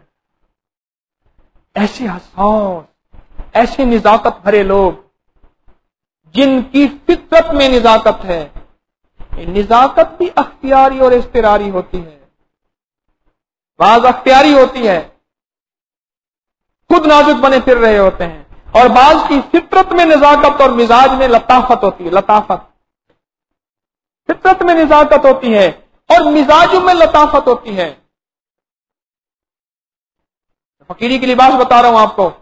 ایسے حساس, ایسے نزاکت بھرے لوگ جن کی فطرت میں نزاکت ہے. نزاکت بھی اختیاری اور اضطراری ہوتی ہے, بعض اختیاری ہوتی ہے, خود نازک بنے پھر رہے ہوتے ہیں, اور بعض کی فطرت میں نزاکت اور مزاج میں لطافت ہوتی ہے. لطافت فطرت میں نزاکت ہوتی ہے اور مزاجوں میں لطافت ہوتی ہے. فقیری کی لباس بتا رہا ہوں آپ کو.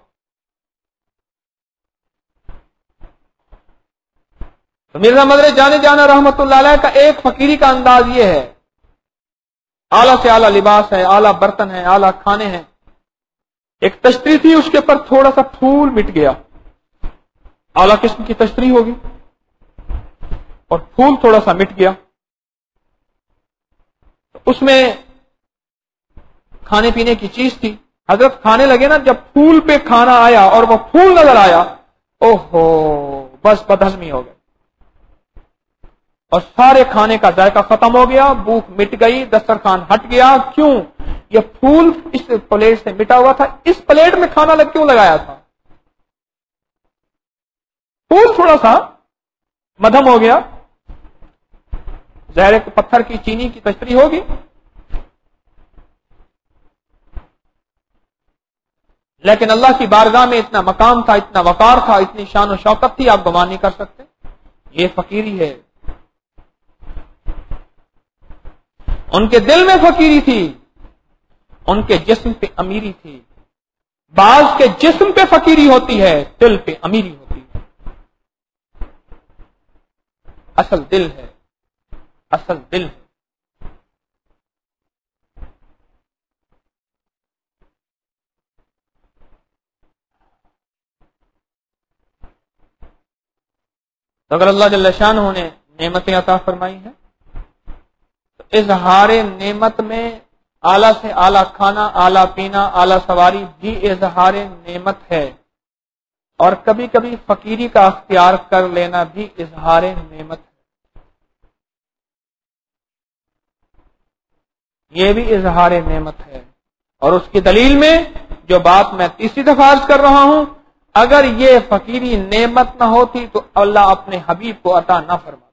تو مرزا مظہر جانے جانا رحمت اللہ علیہ کا ایک فقیری کا انداز یہ ہے, اعلیٰ سے اعلیٰ لباس ہے, اعلیٰ برتن ہے, اعلیٰ کھانے ہیں. ایک تشتری تھی, اس کے اوپر تھوڑا سا پھول مٹ گیا, اعلیٰ قسم کی تشتری ہوگی, اور پھول تھوڑا سا مٹ گیا. اس میں کھانے پینے کی چیز تھی. حضرت کھانے لگے نا, جب پھول پہ کھانا آیا اور وہ پھول نظر آیا, اوہو بس بدہضمی ہو گئی, اور سارے کھانے کا ذائقہ ختم ہو گیا, بھوک مٹ گئی, دسترخوان ہٹ گیا. کیوں؟ یہ پھول اس پلیٹ سے مٹا ہوا تھا, اس پلیٹ میں کھانا کیوں لگایا تھا؟ پھول تھوڑا سا مدھم ہو گیا, ظاہر پتھر کی چینی کی تشتری ہوگی. لیکن اللہ کی بارگاہ میں اتنا مقام تھا, اتنا وقار تھا, اتنی شان و شوکت تھی, آپ گمان نہیں کر سکتے. یہ فقیری ہے. ان کے دل میں فقیری تھی, ان کے جسم پہ امیری تھی. بعض کے جسم پہ فقیری ہوتی ہے, دل پہ امیری ہوتی ہے. اصل دل ہے, اصل دل ہے. تو اگر اللہ جل شانہ نے نعمتیں عطا فرمائی ہیں تو اظہار نعمت میں اعلیٰ سے اعلیٰ کھانا، اعلیٰ پینا، اعلیٰ سواری بھی اظہار نعمت ہے، اور کبھی کبھی فقیری کا اختیار کر لینا بھی اظہار نعمت ہے۔ یہ بھی اظہار نعمت ہے، اور اس کی دلیل میں جو بات میں تیسری دفعہ عرض کر رہا ہوں، اگر یہ فقیری نعمت نہ ہوتی تو اللہ اپنے حبیب کو عطا نہ فرماتا۔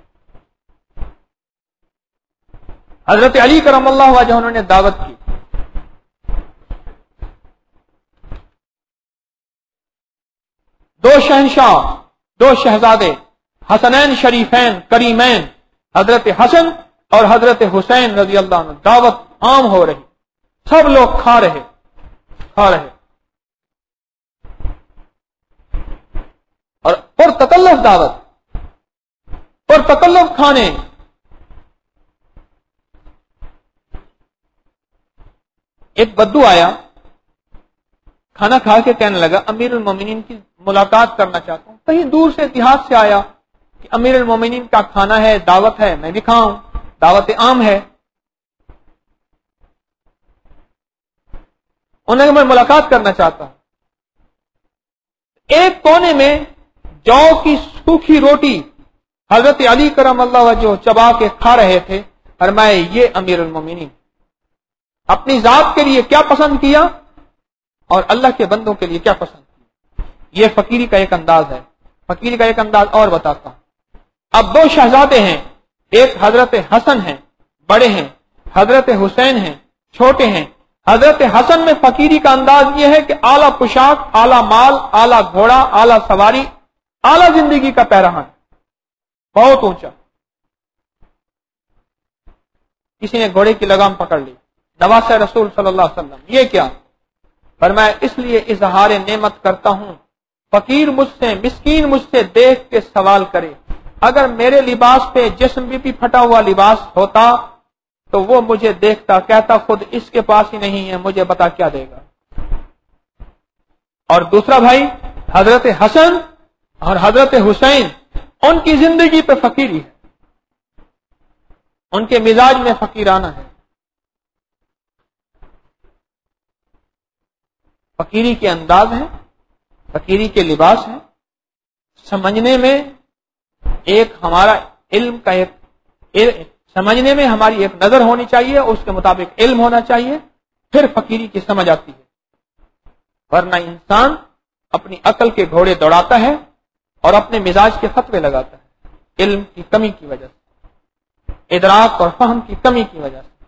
حضرت علی کرم اللہ وجہ انہوں نے دعوت کی، دو شہنشاہ، دو شہزادے، حسنین شریفین کریمین، حضرت حسن اور حضرت حسین رضی اللہ عنہ، دعوت عام ہو رہی، سب لوگ کھا رہے اور پرتکلف دعوت، پرتکلف کھانے۔ ایک بدو آیا، کھانا کھا کے کہنے لگا امیر المومنین کی ملاقات کرنا چاہتا ہوں۔ کہیں دور سے دیہات سے آیا کہ امیر المومنین کا کھانا ہے، دعوت ہے، میں بھی کھاؤں، دعوت عام ہے۔ انہوں نے میں ملاقات کرنا چاہتا ہوں۔ ایک کونے میں جو کی سوکھی روٹی حضرت علی کرم اللہ وجہ چبا کے کھا رہے تھے، فرمایا یہ امیر المومنین اپنی ذات کے لیے کیا پسند کیا اور اللہ کے بندوں کے لیے کیا پسند کیا۔ یہ فقیری کا ایک انداز ہے۔ فقیری کا ایک انداز اور بتاتا ہوں۔ اب دو شہزادے ہیں، ایک حضرت حسن ہیں، بڑے ہیں، حضرت حسین ہیں، چھوٹے ہیں۔ حضرت حسن میں فقیری کا انداز یہ ہے کہ اعلیٰ پوشاک، اعلیٰ مال، اعلیٰ گھوڑا، اعلیٰ سواری، اعلیٰ زندگی کا پیراہن، بہت اونچا۔ کسی نے گھوڑے کی لگام پکڑ لی، نواسہ رسول صلی اللہ علیہ وسلم، یہ کیا؟ فرمایا اس لیے اظہار نعمت کرتا ہوں، فقیر مجھ سے، مسکین مجھ سے دیکھ کے سوال کرے، اگر میرے لباس پہ جسم بھی پھٹا ہوا لباس ہوتا تو وہ مجھے دیکھتا، کہتا خود اس کے پاس ہی نہیں ہے، مجھے بتا کیا دے گا۔ اور دوسرا بھائی حضرت حسن اور حضرت حسین، ان کی زندگی پہ فقیری ہے، ان کے مزاج میں فقیرانہ ہے۔ فقیری کے انداز ہیں، فقیری کے لباس ہیں، سمجھنے میں ایک ہمارا علم کا سمجھنے میں ہماری ایک نظر ہونی چاہیے، اس کے مطابق علم ہونا چاہیے، پھر فقیری کی سمجھ آتی ہے۔ ورنہ انسان اپنی عقل کے گھوڑے دوڑاتا ہے اور اپنے مزاج کے فتوے لگاتا ہے، علم کی کمی کی وجہ سے، ادراک اور فہم کی کمی کی وجہ سے۔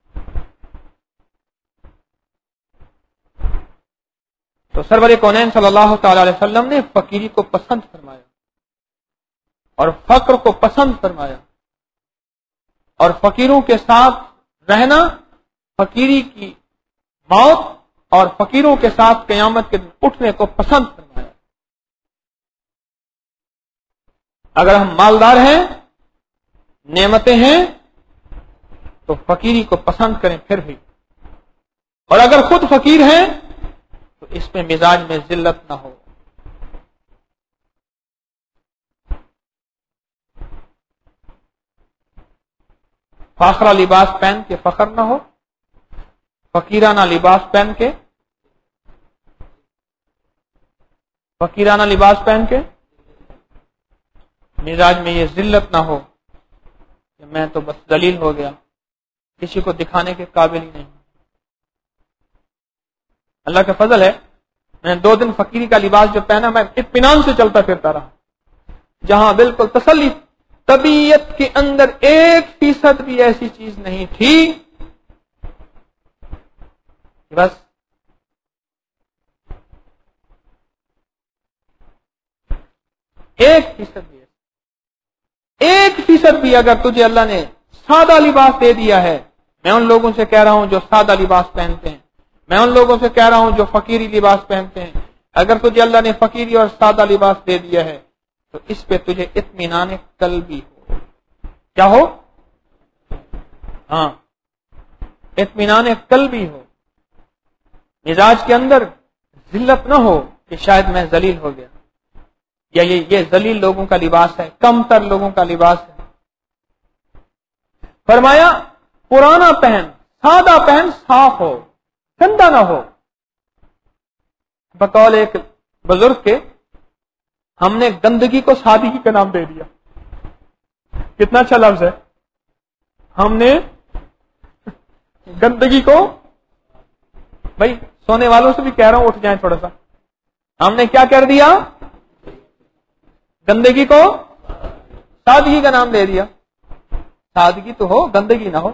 تو سرور کونین صلی اللہ تعالی علیہ وسلم نے فقیری کو پسند فرمایا اور فقر کو پسند فرمایا، اور فقیروں کے ساتھ رہنا، فقیری کی موت اور فقیروں کے ساتھ قیامت کے دن اٹھنے کو پسند فرمایا۔ اگر ہم مالدار ہیں، نعمتیں ہیں، تو فقیری کو پسند کریں پھر بھی، اور اگر خود فقیر ہیں تو اس میں مزاج میں ذلت نہ ہو۔ فاخرہ لباس پہن کے فخر نہ ہو، فقیرانہ لباس پہن کے مزاج میں یہ ذلت نہ ہو کہ میں تو بس ذلیل ہو گیا، کسی کو دکھانے کے قابل ہی نہیں۔ اللہ کا فضل ہے، میں نے 2 دن فقیری کا لباس جو پہنا، میں اطمینان سے چلتا پھرتا رہا، جہاں بالکل تسلی، طبیعت کے اندر 1% بھی ایسی چیز نہیں تھی بس ایک فیصد بھی اگر تجھے اللہ نے سادہ لباس دے دیا ہے، میں ان لوگوں سے کہہ رہا ہوں جو سادہ لباس پہنتے ہیں، میں ان لوگوں سے کہہ رہا ہوں جو فقیری لباس پہنتے ہیں، اگر تجھے اللہ نے فقیری اور سادہ لباس دے دیا ہے تو اس پہ تجھے اطمینان قلبی ہو۔ کیا ہو؟ ہاں، اطمینان قلبی ہو، مزاج کے اندر ذلت نہ ہو کہ شاید میں ذلیل ہو گیا، یا یہ ذلیل لوگوں کا لباس ہے، کم تر لوگوں کا لباس ہے۔ فرمایا پرانا پہن، سادہ پہن، صاف ہو، گندا نہ ہو. بقول ایک بزرگ کے، ہم نے گندگی کو سادگی کا نام دے دیا. کتنا اچھا لفظ ہے. ہم نے گندگی کو، بھائی سونے والوں سے بھی کہہ رہا ہوں اٹھ جائیں تھوڑا سا. ہم نے کیا کر دیا؟ گندگی کو سادگی کا نام دے دیا. سادگی تو ہو، گندگی نہ ہو.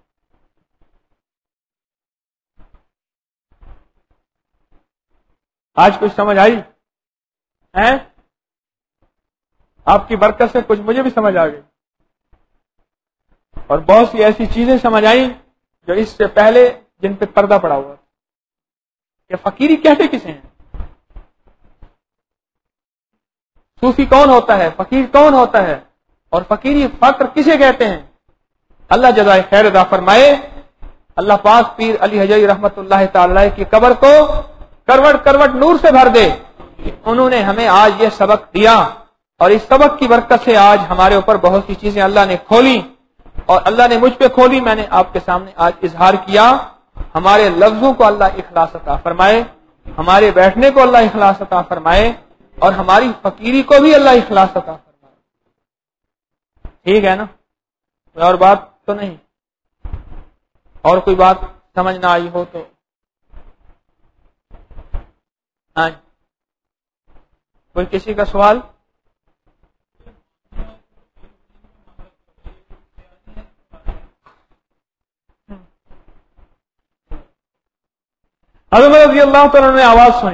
آج کچھ سمجھ آئی ہے؟ آپ کی برکت سے کچھ مجھے بھی سمجھ آ گئی، اور بہت سی ایسی چیزیں سمجھ آئیں جو اس سے پہلے جن پہ پردہ پڑا ہوا کہ فقیری کہتے کسے ہیں، صوفی کون ہوتا ہے، فقیر کون ہوتا ہے، اور فقیری فقر کسے کہتے ہیں. اللہ جزائے خیر عطا فرمائے. اللہ پاک پیر علی حجوی رحمت اللہ تعالی کی قبر کو کروٹ کروٹ نور سے بھر دے. انہوں نے ہمیں آج یہ سبق دیا، اور اس سبق کی برکت سے آج ہمارے اوپر بہت سی چیزیں اللہ نے کھولی، اور اللہ نے مجھ پہ کھولی، میں نے آپ کے سامنے آج اظہار کیا. ہمارے لفظوں کو اللہ اخلاص عطا فرمائے، ہمارے بیٹھنے کو اللہ اخلاص عطا فرمائے، اور ہماری فقیری کو بھی اللہ اخلاص عطا فرمائے. ٹھیک ہے نا؟ اور بات تو نہیں؟ اور کوئی بات سمجھ نہ آئی ہو تو ہاں، کوئی کسی کا سوال؟ حضرت رضی اللہ تعالیٰ نے آواز سنی.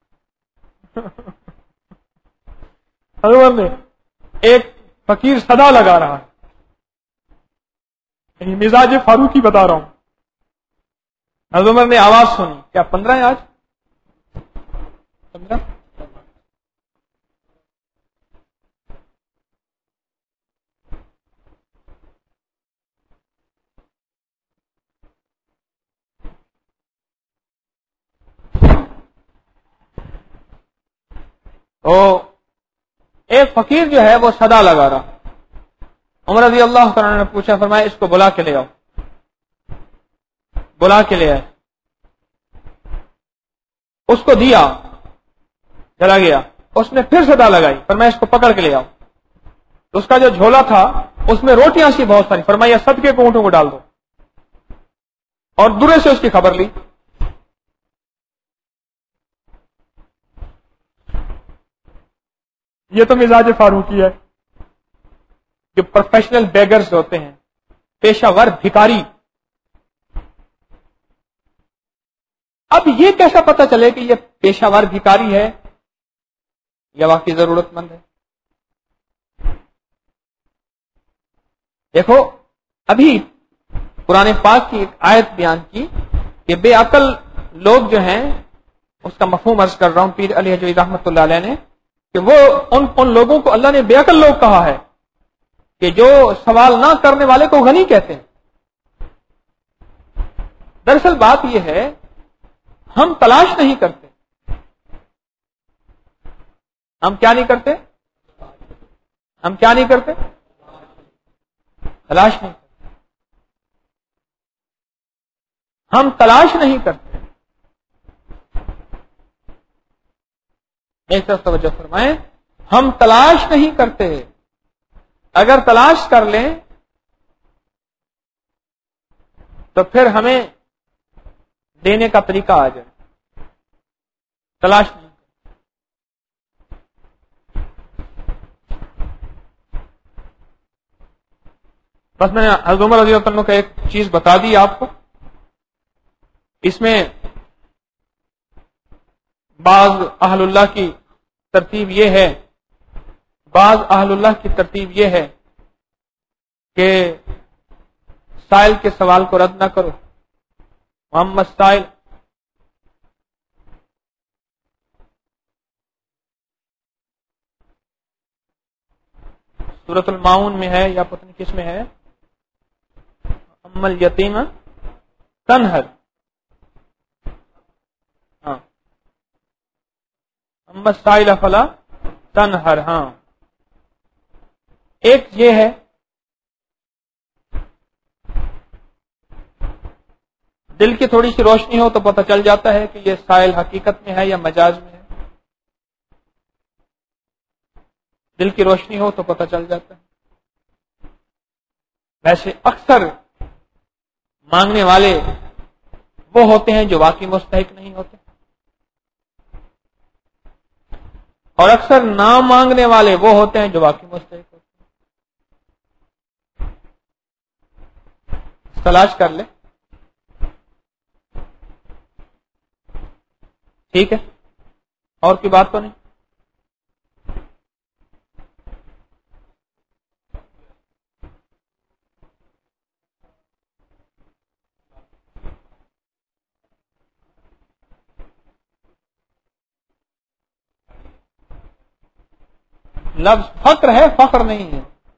حضرت نے ایک فقیر صدا لگا رہا ہے، یعنی مزاج فاروقی بتا رہا ہوں. حضرت عمر نے آواز سنی. کیا 15 ہے آج؟ 15. تو ایک فقیر جو ہے وہ صدا لگا رہا. عمر رضی اللہ تعالیٰ نے پوچھا، فرمایا اس کو بلا کے لے آؤ. بلا کے لے آئے، اس کو دیا، چلا گیا. اس نے پھر صدا لگائی، فرمایا اس کو پکڑ کے لے آؤ. تو اس کا جو جھولا تھا اس میں روٹیاں سی بہت ساری، فرمایا صدقے کو اونٹوں کو ڈال دو، اور دورے سے اس کی خبر لی. یہ تو مزاج فاروقی ہے. جو پروفیشنل بیگرز ہوتے ہیں، پیشہ ور بھکاری. اب یہ کیسا پتا چلے کہ یہ پیشہ ور بھکاری ہے یا واقعی ضرورت مند ہے؟ دیکھو، ابھی قرآن پاک کی ایک آیت بیان کی کہ بے عقل لوگ جو ہیں، اس کا مفہوم عرض کر رہا ہوں پیر علی حجوی رحمۃ اللہ علیہ نے، کہ وہ ان لوگوں کو اللہ نے بے عقل لوگ کہا ہے کہ جو سوال نہ کرنے والے کو غنی کہتے ہیں. دراصل بات یہ ہے، ہم تلاش نہیں کرتے. ہم کیا نہیں کرتے؟ ہم کیا نہیں کرتے؟ تلاش نہیں کرتے. ہم تلاش نہیں کرتے. ایک طرف توجہ فرمائیں، ہم تلاش نہیں کرتے. اگر تلاش کر لیں تو پھر ہمیں دینے کا طریقہ آ جائے. تلاش نہیں. بس میں نے حضرت عمر رضی اللہ عنہ کا ایک چیز بتا دی آپ کو. اس میں بعض اہل اللہ کی ترتیب یہ ہے، بعض اہل اللہ کی ترتیب یہ ہے کہ سائل کے سوال کو رد نہ کرو. محمد سائل سورۃ الماؤن میں ہے یا پتہ نہیں کس میں ہے، اما الیتیم تنہر. ہاں، اما السائل فلا تنہر. ہاں، ایک یہ ہے. دل کی تھوڑی سی روشنی ہو تو پتہ چل جاتا ہے کہ یہ سائل حقیقت میں ہے یا مجاز میں ہے. دل کی روشنی ہو تو پتہ چل جاتا ہے. ویسے اکثر مانگنے والے وہ ہوتے ہیں جو واقعی مستحق نہیں ہوتے، اور اکثر نہ مانگنے والے وہ ہوتے ہیں جو واقعی مستحق ہوتے ہیں. تلاش کر لے. ٹھیک ہے، اور کی بات تو نہیں. لفظ فقر ہے، فخر نہیں ہے.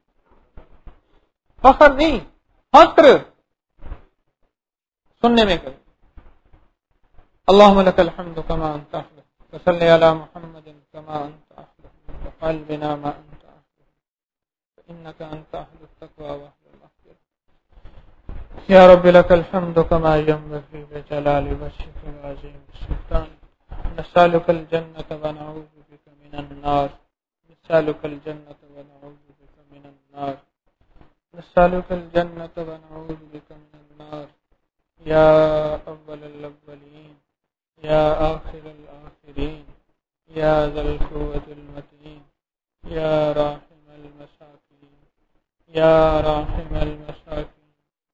فخر نہیں، فقر سننے میں کرے. اللهم لك الحمد كما انت اهل وصل على محمد كما انت اهل وقال بنا ما انت اهل انك انت اهل التقوى واهل المغفرة. يا رب لك الحمد كما ينبغي بجلال وجهك العظيم السلطان. نسألك الجنة ونعوذ بك من النار. نسألك الجنة ونعوذ بك من النار. نسألك الجنة ونعوذ بك من النار. يا أول الأولين يا آخر الآخرين يا ذا القوة المتين يا راحم المساكين يا راحم المساكين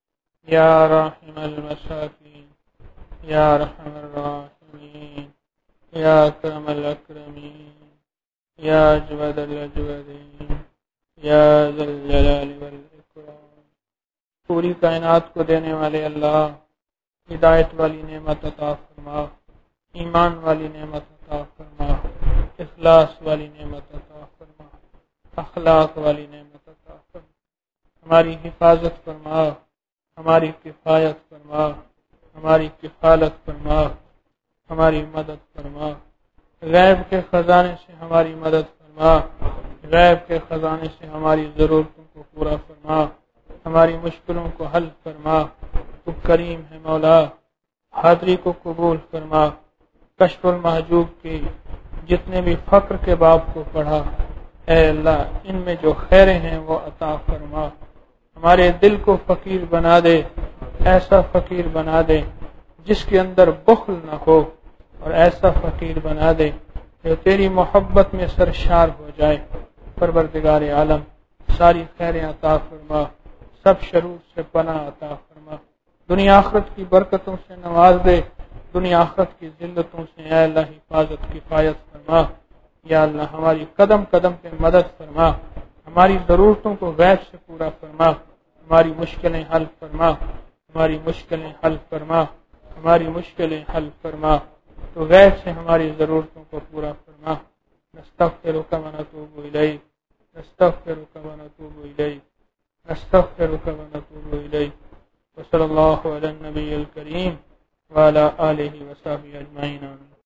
يا راحم المساكين يا أرحم الراحمين يا أكرم الأكرمين يا أجود الأجودين يا ذا الجلال والإكرام. پوری کائنات کو دینے والے اللہ، ہدایت والی نعمت عطا فرما، ایمان والی نعمت عطا فرما، اخلاص والی نعمت عطا فرما، اخلاق والی نعمت عطا فرما. ہماری حفاظت فرما، ہماری کفایت فرما، ہماری کفالت فرما، ہماری مدد فرما. غیب کے خزانے سے ہماری مدد فرما، غیب کے خزانے سے ہماری ضرورتوں کو پورا فرما، ہماری مشکلوں کو حل فرما. تو کریم ہے مولا، حاضری کو قبول فرما. کشف المحجوب کی جتنے بھی فقر کے باب کو پڑھا، اے اللہ ان میں جو خیریں ہیں وہ عطا فرما. ہمارے دل کو فقیر بنا دے، ایسا فقیر بنا دے جس کے اندر بخل نہ ہو، اور ایسا فقیر بنا دے جو تیری محبت میں سرشار ہو جائے. پروردگار عالم ساری خیریں عطا فرما، سب شرور سے پناہ عطا فرما. دنیا آخرت کی برکتوں سے نواز دے، دنیا آخرت کی ذلتوں سے اے اللہ حفاظت کفایت فرما. یا اللہ ہماری قدم قدم پہ مدد فرما، ہماری ضرورتوں کو غیب سے پورا فرما، ہماری مشکلیں حل فرما، ہماری مشکلیں حل فرما، ہماری مشکلیں حل فرما. تو غیب سے ہماری ضرورتوں کو پورا فرما. نستغفرک ونتوب الیک، نستغفرک ونتوب الیک، نستغفرک ونتوب الیک. وصلی اللہ علی النبی الکریم وعلی آلہ وصحبہ اجمعین.